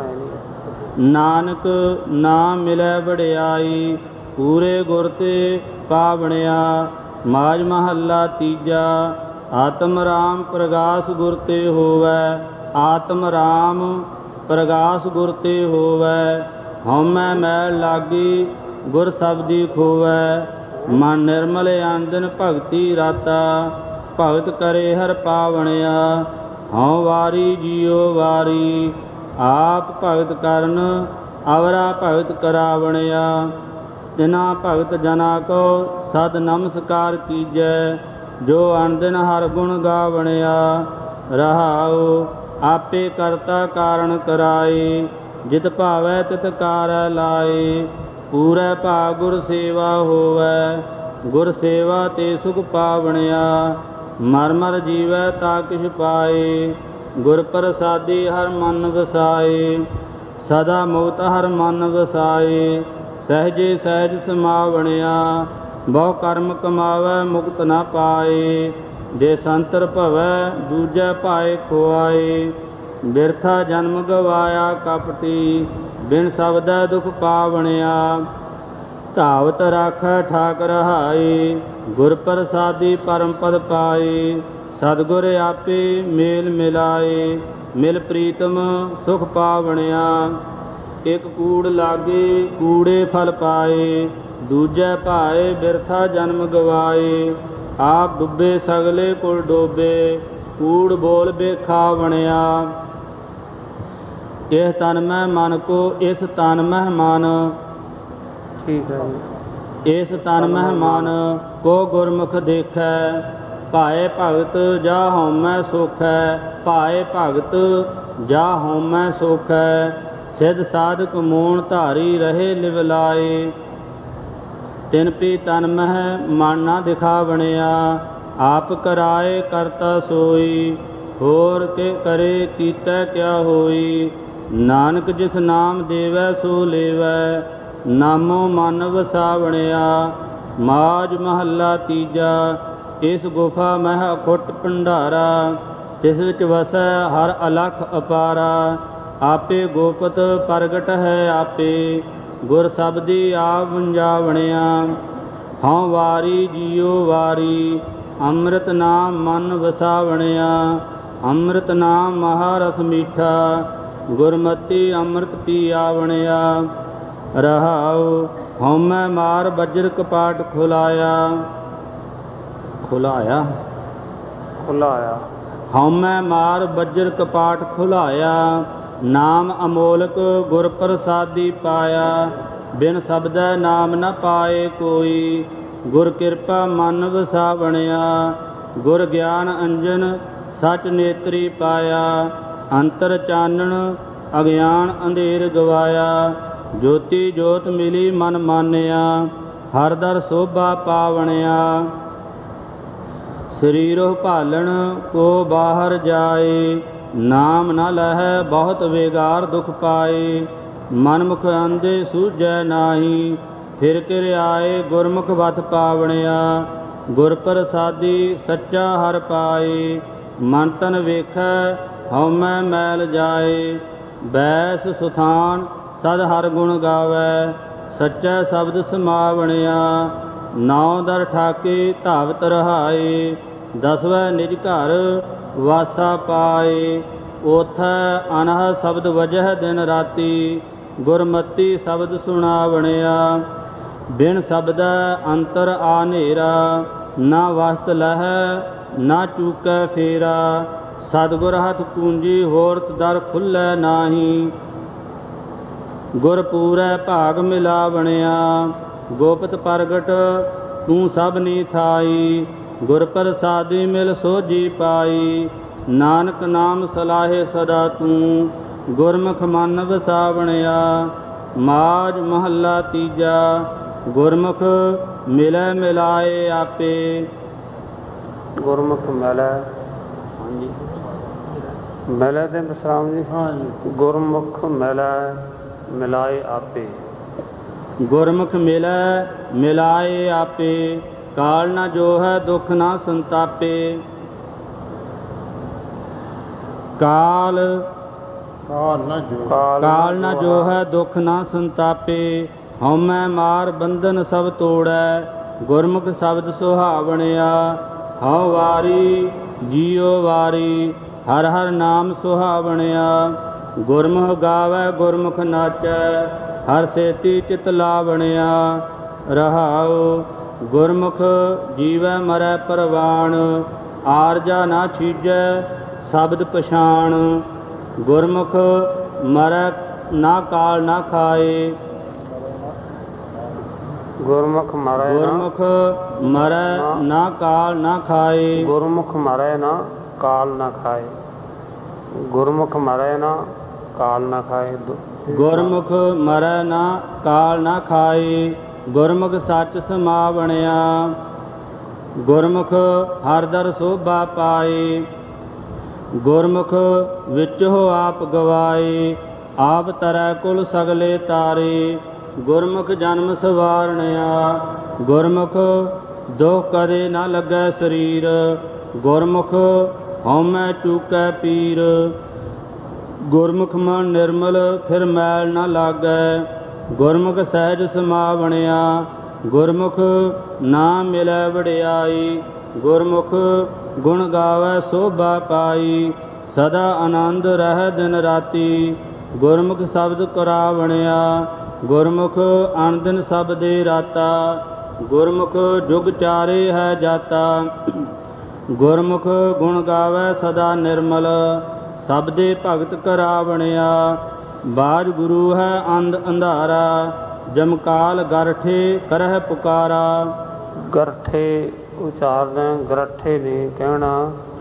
ਨਾਨਕ ਨਾਮ ਮਿਲੈ ਵਡਿਆਈ, ਪੂਰੇ ਗੁਰ ਤੇ ਪਾਵਣਿਆ। ਮਾਝ ਮਹੱਲਾ ਤੀਜਾ। ਆਤਮ ਰਾਮ ਪ੍ਰਗਾਸ ਗੁਰ ਤੇ ਹੋਵੈ, ਆਤਮ ਰਾਮ ਪ੍ਰਗਾਸ ਗੁਰ ਤੇ ਹੋਵੈ। ਹਉਮੈ ਮੈਲ ਲਾਗੀ ਗੁਰ ਸਬਦੀ ਖੋਵੈ, ਮਨ ਨਿਰਮਲ ਆਨੰਦਿ ਭਗਤੀ ਰਾਤਾ। ਭਗਤ ਕਰੇ ਹਰਿ ਪਾਵਣਿਆ, ਹਉ ਵਾਰੀ ਜੀਉ ਵਾਰੀ। ਆਪ ਭਗਤ ਕਰਨ ਅਵਰਾ ਭਗਤ ਕਰਾਵਣਿਆ। ਤਿਨਾ ਭਗਤ ਜਨਾ ਕੋ ਸਦ ਨਮਸਕਾਰ ਕੀਜੈ, ਜੋ ਅਨਦਿਨ ਹਰਿ ਗੁਣ ਗਾਵਣਿਆ। ਰਹਾਉ ਆਪੇ ਕਰਤਾ ਕਾਰਣ ਕਰਾਏ, ਜਿਤ ਭਾਵੈ ਤਿਤ ਕਾਰੈ ਲਾਏ। ਪੂਰੈ ਭਾਗ ਗੁਰ ਸੇਵਾ ਹੋਵੈ, ਗੁਰ ਸੇਵਾ ਤੇ ਸੁਖ ਪਾਵਣਿਆ। ਮਰ ਮਰ ਜੀਵੈ ਤਾ ਕਿਛ ਪਾਏ, ਗੁਰ ਪ੍ਰਸਾਦੀ ਹਰਿ ਮਨ ਵਸਾਏ। ਸਦਾ ਮੁਕਤ ਹਰਿ ਮਨ ਵਸਾਏ, ਸਹਿਜੇ ਸਹਿਜ ਸਮਾਵਣਿਆ। ਬਹੁ ਕਰਮ ਕਮਾਵੈ ਮੁਕਤ ਨ ਪਾਏ, ਜੇ ਸੰਤਰ ਭਵੈ ਦੂਜੈ ਭਾਏ ਖੁਆਏ। ਬਿਰਥਾ ਜਨਮ ਗਵਾਇਆ ਕਪਟੀ, ਬਿਨ ਸ਼ਬਦੈ ਦੁਖ ਪਾਵਣਿਆ। ਧਾਵਤ ਰਾਖੈ ਠਾਕ ਰਹਾਈ, ਗੁਰ ਪ੍ਰਸਾਦੀ ਪਰਮ ਪਦ ਪਾਏ। ਸਤਿਗੁਰ ਆਪੇ ਮੇਲ ਮਿਲਾਏ, ਮਿਲ ਪ੍ਰੀਤਮ ਸੁਖ ਪਾਵਣਿਆ। ਇਕ ਕੂੜ ਲਾਗੇ ਕੂੜੇ ਫਲ ਪਾਏ, ਦੂਜੈ ਭਾਏ ਬਿਰਥਾ ਜਨਮ ਗਵਾਏ। ਆਪ ਡੁੱਬੇ ਸਗਲੇ ਕੁਲ ਡੋਬੇ, ਕੂੜ ਬੋਲ ਬੇਖਾਵਣਿਆ। ਇਸ ਤਨ ਮਹਿ ਮਨ ਕੋ ਇਸ ਤਨ ਮਹਿ ਮਨ, ਠੀਕ ਹੈ। ਇਸ ਤਨ ਮਹਿ ਮਨ ਕੋ ਗੁਰਮੁਖ ਦੇਖੈ। ਭਾਏ ਭਗਤ ਜਾ ਹਉਮੈ ਸੋਖੈ, ਭਾਏ ਭਗਤ ਜਾ ਹਉਮੈ ਸੋਖੈ। ਸਿਧ ਸਾਧਕ ਮੂਣ ਧਾਰੀ ਰਹੇ ਲਿਵਲਾਏ, ਤਿਨ ਪੀ ਤਨ ਮਹਿ ਮਨ ਨਾ ਦਿਖਾਵਣਿਆ। ਆਪ ਕਰਾਏ ਕਰਤਾ ਸੋਈ, ਹੋਰ ਕੇ ਕਰੇ ਕੀਤੈ ਕਿਆ ਹੋਈ। ਨਾਨਕ ਜਿਸ ਨਾਮ ਦੇਵੈ ਸੋ ਲੇਵੈ, ਨਾਮੋ ਮਨ ਵਸਾਵਣਿਆ। ਮਾਝ ਮਹੱਲਾ ਤੀਜਾ। ਇਸ ਗੁਫਾ ਮਹਿ ਅਖੁੱਟ ਭੰਡਾਰਾ, ਤਿਸ ਵਿੱਚ ਵਸੈ ਹਰ ਅਲਖ ਅਪਾਰਾ। ਆਪੇ ਗੋਪਤ ਪ੍ਰਗਟ ਹੈ ਆਪੇ, ਗੁਰ ਸਬਦੀ ਆਪ ਵੰਜਾਵਣਿਆ। ਹਉ ਵਾਰੀ ਜੀਉ ਵਾਰੀ, ਅੰਮ੍ਰਿਤ ਨਾਮ ਮਨ ਵਸਾਵਣਿਆ। ਅੰਮ੍ਰਿਤ ਨਾਮ ਮਹਾਰਸ ਮੀਠਾ, ਗੁਰਮਤੀ ਅੰਮ੍ਰਿਤ ਪੀ ਆਵਣਿਆ। ਰਹਾਉ ਹਉਮੈ ਮਾਰ ਬੱਜਰ ਕਪਾਟ ਖੁਲਾਇਆ। ਖੁਲਾਇਆ ਖੁਲਾਇਆ ਹਉਮੈ ਮਾਰ ਬੱਜਰ ਕਪਾਟ ਖੁਲਾਇਆ। ਨਾਮ ਅਮੋਲਕ ਗੁਰ ਪ੍ਰਸਾਦੀ ਪਾਇਆ। ਬਿਨ ਸ਼ਬਦੈ ਨਾਮ ਨ ਪਾਏ ਕੋਈ। ਗੁਰ ਕਿਰਪਾ ਮਨ ਵਸਾਵਣਿਆ। ਗੁਰ ਗਿਆਨ ਅੰਜਨ ਸਚ ਨੇਤਰੀ ਪਾਇਆ। ਅੰਤਰ ਚਾਨਣ ਅਗਿਆਨ ਅੰਧੇਰ ਗਵਾਇਆ। ਜੋਤੀ ਜੋਤ ਮਿਲੀ ਮਨ ਮਾਨਿਆ। ਹਰ ਦਰ ਸੋਭਾ ਪਾਵਣਿਆ। ਸਰੀਰੋ ਭਾਲਣ ਕੋ ਬਾਹਰ ਜਾਏ। ਨਾਮ ਨ ਲਹੈ ਬਹੁਤ ਵੇਗਾਰ ਦੁਖ ਪਾਏ। ਮਨ ਮੁਖ ਅੰਧੇ ਸੂਝੈ ਨਾਹੀ। ਫਿਰ ਕਿਰ ਆਏ ਗੁਰਮੁਖ ਵਤ ਪਾਵਣਿਆ। ਗੁਰ ਪ੍ਰਸਾਦੀ ਸੱਚਾ ਹਰ ਪਾਏ। ਮਨ ਤਨ ਵੇਖੈ ਹਉਮੈ ਮੈਲ ਜਾਏ। ਬੈਸ ਸੁਥਾਨ ਸਦ ਹਰ ਗੁਣ ਗਾਵੈ। ਸੱਚਾ ਸ਼ਬਦ ਸਮਾਵਣਿਆ। ਨੌ ਦਰ ਠਾਕੇ ਧਾਵਤ ਰਹਾਏ। ਦਸਵੈ ਨਿਜ ਘਰ ਵਾਸਾ ਪਾਏ। ਓਥੈ ਅਨਹ ਸ਼ਬਦ ਵਜਹਿ ਦਿਨ ਰਾਤੀ। ਗੁਰਮਤੀ ਸ਼ਬਦ ਸੁਣਾਵਣਿਆ। ਬਿਨ ਸ਼ਬਦੈ ਅੰਤਰ ਆ ਹਨੇਰਾ। ਨਾ ਵਸਤ ਲਹੈ ਨਾ ਚੂਕੈ ਫੇਰਾ। ਸਤਿਗੁਰ ਹੱਥ ਪੂੰਜੀ ਹੋਰਤ ਦਰ ਖੁੱਲ੍ਹੈ ਨਾਹੀ। ਗੁਰ ਪੂਰੈ ਭਾਗ ਮਿਲਾਵਣਿਆ। ਗੋਪਤ ਪ੍ਰਗਟ ਤੂੰ ਸਭਨੀ ਥਾਈ। ਗੁਰ ਪ੍ਰਸਾਦੀ ਮਿਲ ਸੋਝੀ ਪਾਈ। ਨਾਨਕ ਨਾਮ ਸਲਾਹੇ ਸਦਾ ਤੂੰ। ਗੁਰਮੁਖ ਮਨ ਵਸਾਵਣਿਆ। ਮਾਝ ਮਹੱਲਾ ਤੀਜਾ। ਗੁਰਮੁਖ ਮਿਲੈ ਮਿਲਾਏ ਆਪੇ। ਗੁਰਮੁਖ ਮਿਲੈ ਹਾਂਜੀ ਮਿਲੈ ਦੇ ਵਿਸਰਾਮ ਜੀ। ਹਾਂਜੀ ਗੁਰਮੁਖ ਮਿਲੈ ਮਿਲਾਏ ਆਪੇ। ਗੁਰਮੁਖ ਮਿਲੈ ਮਿਲਾਏ ਆਪੇ। ਕਾਲ ਨ ਜੋਹੈ ਦੁਖ ਨ ਸੰਤਾਪੇ। ਕਾਲ ਕਾਲ ਨ ਜੋ ਕਾਲ ਨ ਜੋਹੈ ਦੁਖ ਨ ਸੰਤਾਪੇ। ਹਉਮੈ ਮਾਰ ਬੰਧਨ ਸਭ ਤੋੜੈ। ਗੁਰਮੁਖ ਸ਼ਬਦ ਸੁਹਾਵਣਿਆ। ਹਉ ਵਾਰੀ ਜੀਉ ਵਾਰੀ ਹਰ ਹਰ ਨਾਮ ਸੁਹਾਵਣਿਆ। ਗੁਰਮੁਖ ਗਾਵੈ ਗੁਰਮੁਖ ਨਾਚੈ। ਹਰ ਸੇਤੀ ਚਿਤ ਲਾਵਣਿਆ। ਰਹਾਉ ਗੁਰਮੁਖ ਜੀਵੈ ਮਰੈ ਪਰਵਾਣ। ਆਰਜਾ ਨਾ ਛੀਜੈ ਸ਼ਬਦ ਪਛਾਣ। ਗੁਰਮੁਖ ਮਰੈ ਨਾ ਕਾਲ ਨਾ ਖਾਏ। ਗੁਰਮੁਖ ਮਰੈ ਗੁਰਮੁਖ ਮਰੈ ਨਾ ਕਾਲ ਨਾ ਖਾਏ। ਗੁਰਮੁਖ ਮਰੈ ਨਾ ਕਾਲ ਨਾ ਖਾਏ। ਗੁਰਮੁਖ ਮਰੈ ਨਾ ਕਾਲ ਨਾ ਖਾਏ। ਗੁਰਮੁਖ ਮਰੈ ਨਾ ਕਾਲ ਨਾ ਖਾਏ। ਗੁਰਮੁਖ ਸੱਚ ਸਮਾਵਣਿਆ। ਗੁਰਮੁਖ ਹਰ ਦਰ ਸੋਭਾ ਪਾਏ। ਗੁਰਮੁਖ ਵਿੱਚੋ ਆਪ ਗਵਾਏ। ਆਪ ਤਰੈ ਕੁਲ ਸਗਲੇ ਤਾਰੇ। ਗੁਰਮੁਖ ਜਨਮ ਸਵਾਰਣਿਆ। ਗੁਰਮੁਖ ਦੁਖ ਕਦੇ ਨਾ ਲੱਗੈ ਸਰੀਰ। ਗੁਰਮੁਖ ਹਉਮੈ ਚੂਕੈ ਪੀਰ। ਗੁਰਮੁਖ ਮਨ ਨਿਰਮਲ ਫਿਰ ਮੈਲ ਨਾ ਲਾਗੈ। ਗੁਰਮੁਖ ਸਹਿਜ ਸਮਾਵਣਿਆ। ਗੁਰਮੁਖ ਨਾਮ ਮਿਲੈ ਵਡਿਆਈ। ਗੁਰਮੁਖ ਗੁਣ ਗਾਵੈ ਸੋਭਾ ਪਾਈ। ਸਦਾ ਆਨੰਦ ਰਹਿ ਦਿਨ ਰਾਤੀ। ਗੁਰਮੁਖ ਸ਼ਬਦ ਕਰਾਵਣਿਆ। ਗੁਰਮੁਖ ਅਨ ਦਿਨ ਸਭ ਦੇ ਰਾਤਾ। ਗੁਰਮੁਖ ਜੁਗ ਚਾਰੇ ਹੈ ਜਾਤਾ। ਗੁਰਮੁਖ ਗੁਣ ਗਾਵੈ ਸਦਾ ਨਿਰਮਲ। ਸਭ ਦੇ ਭਗਤ ਕਰਾਵਣਿਆ। ਬਾਜ ਗੁਰੂ ਹੈ ਅੰਧ ਅੰਧਾਰਾ। ਜਮਕਾਲ ਗਰਠੇ ਕਰਹਿ ਪੁਕਾਰਾ। ਗਰਠੇ ਉਚਾਰਨਾ ਗਰਠੇ ਨਹੀਂ ਕਹਿਣਾ।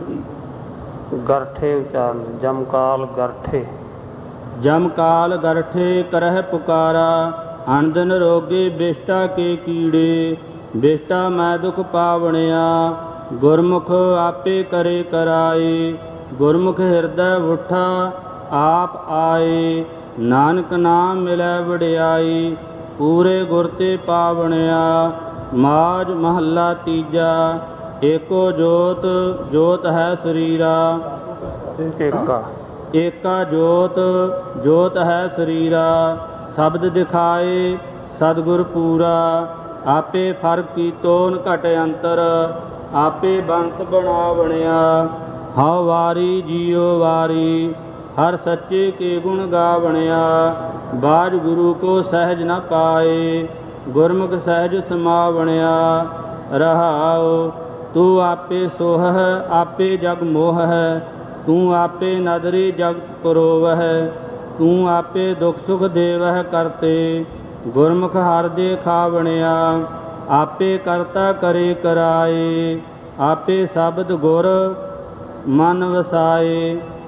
ਗਰਠੇ ਉਚਾਰਨ ਜਮਕਾਲ ਗਰਠੇ। ਜਮਕਾਲ ਗਰਠੇ ਕਰਹਿ ਪੁਕਾਰਾ। ਅਨਦਿਨ ਰੋਗੇ ਬਿਸ਼ਟਾ ਕੇ ਕੀੜੇ। ਬਿਸ਼ਟਾ ਮੈਂ ਦੁਖ ਪਾਵਣਿਆ। ਗੁਰਮੁਖ ਆਪੇ ਕਰੇ ਕਰਾਏ। ਗੁਰਮੁਖ ਹਿਰਦੈ ਉਠਾ ਆਪ ਆਏ। ਨਾਨਕ ਨਾਮ ਮਿਲੈ ਵਡਿਆਈ। ਪੂਰੇ ਗੁਰ ਤੇ ਪਾਵਣਿਆ। ਮਾਝ ਮਹੱਲਾ ਤੀਜਾ। ਏਕੋ ਜੋਤ ਜੋਤ ਹੈ ਸਰੀਰਾ। ਏਕਾ ਏਕਾ ਜੋਤ ਜੋਤ ਹੈ ਸਰੀਰਾ। ਸ਼ਬਦ ਦਿਖਾਏ ਸਤਿਗੁਰ ਪੂਰਾ। ਆਪੇ ਫਰਕ ਕੀਤੋਨ ਘਟ ਅੰਤਰ। ਆਪੇ ਬੰਤ ਬਣਾਵਣਿਆ। ਹਉ ਵਾਰੀ ਜੀਉ ਵਾਰੀ हर सच्चे के गुण गावणिया बाज गुरु को सहज न पाए गुरमुख सहज समावणिया रहाओ तू आपे सोह आपे जग मोह है तू आपे नदरी जग परोव है तू आपे दुख सुख देवह करते गुरमुख हर दे खावणिया आपे करता करे कराए आपे शब्द गुर मन वसाए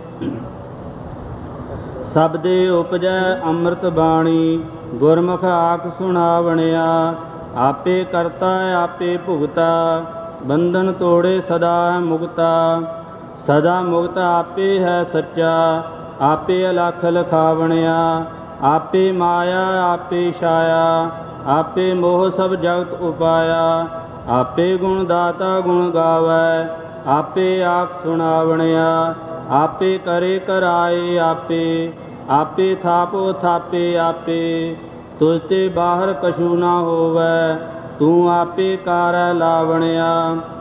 शब्दे उपजै अमृत बाणी गुरमुख आख सुनावणिया आपे करता आपे भुगता बंधन तोड़े सदा मुक्ता सदा मुक्त आपे है सच्चा आपे अलख लखावणिया आपे माया आपे छाया आपे मोह सब जगत उपाया आपे गुण दाता गुण गावै आपे आख सुनावणिया आपे करे कराए आपे आपे थापो थापे आपे तुझते बाहर कछु ना होवै तू आपे कारै लावणिया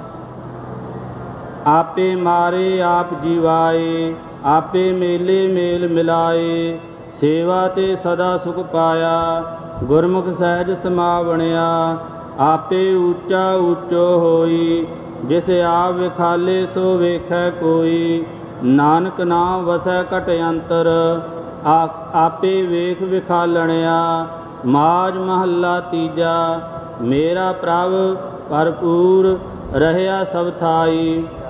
आपे मारे आप जीवाए आपे मेले मेल मिलाए सेवा ते सदा सुख पाया गुरमुख सहज समावणिया आपे ऊंचा ऊंचो होई जिस आप विखाले सो वेखै कोई नानक नाम वसै घट अंतर आपे वेख विखालणिया माज महला तीजा मेरा प्रभ भरपूर रहया सब थाई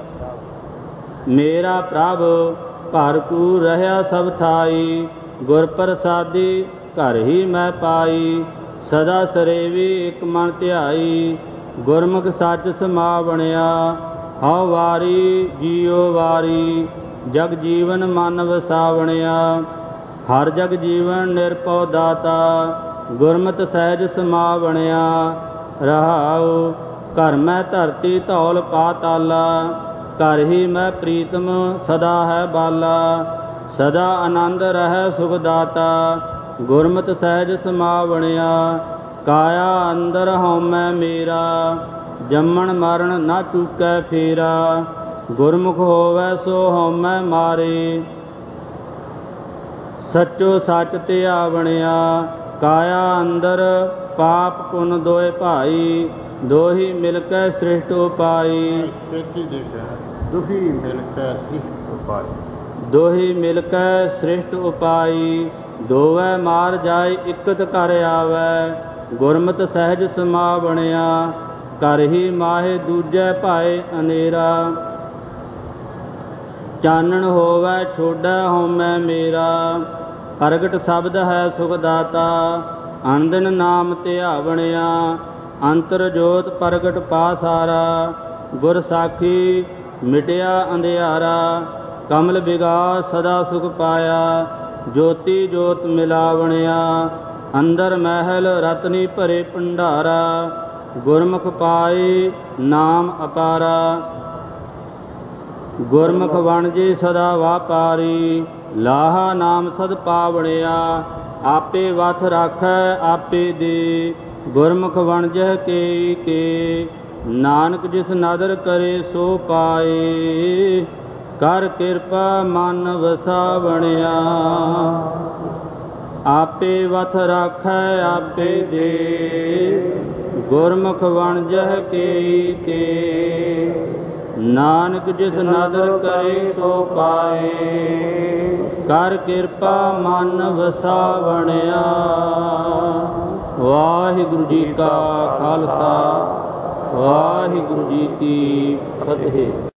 मेरा प्रभ भरपूर रहया सब थाई गुर प्रसादी घर ही मैं पाई सदा सरेवी एक मन ध्याई गुरमुख सच समावणिया हौ वारी जियो वारी जग जीवन मन वसावणिया हर जग जीवन निरपौ दाता गुरमत सहज समावणिया रहाओ घर मैं धरती धौल पाताला घर ही मैं प्रीतम सदा है बाला सदा आनंद रहे सुख दाता गुरमत सहज समावणिया काया अंदर हਉਮੈ मेरा जम्मन मरण न चूकै फेरा गुरमुख होवै सो हਉਮੈ मारे सचो सच ਧਿਆਵਣਿਆ काया अंदर पाप पुन दोए भाई दोही मिलकै सृष्ट उपाई दुखी मिलकै सृष्ट उपाई दोही मिलकै सृष्ट उपाई दोवै मार जाय इकत कर आवै गुरमत सहज समावणिया कर ही माहे दूजै भाए अनेरा चानण होवै छोड़ै हਉਮੈ मेरा प्रगट शब्द है सुख दाता अनदिन नाम ਧਿਆਵਣਿਆ अंतर जोत प्रगट पासारा गुर साखी मिटिया अंधियारा कमल विगास सदा सुख पाया ज्योति जोत मिलावणिया अंदर महल रतनी भरे भंडारा गुरमुख पाए नाम अपारा गुरमुख वणजे सदा वापारी लाहा नाम सद पावणिया आपे वथ राखै आपे दे गुरमुख वणजह के के नानक जिस नादर करे सो पाए कर किरपा मन वसावणिया आपे वथ राखै आपे दे गुरमुख वणजह के के नानक जिस नादर करे सो पाए कर किरपा मन वसावणिया। वाहिगुरु जी का खालसा वाहिगुरु जी की फतेह।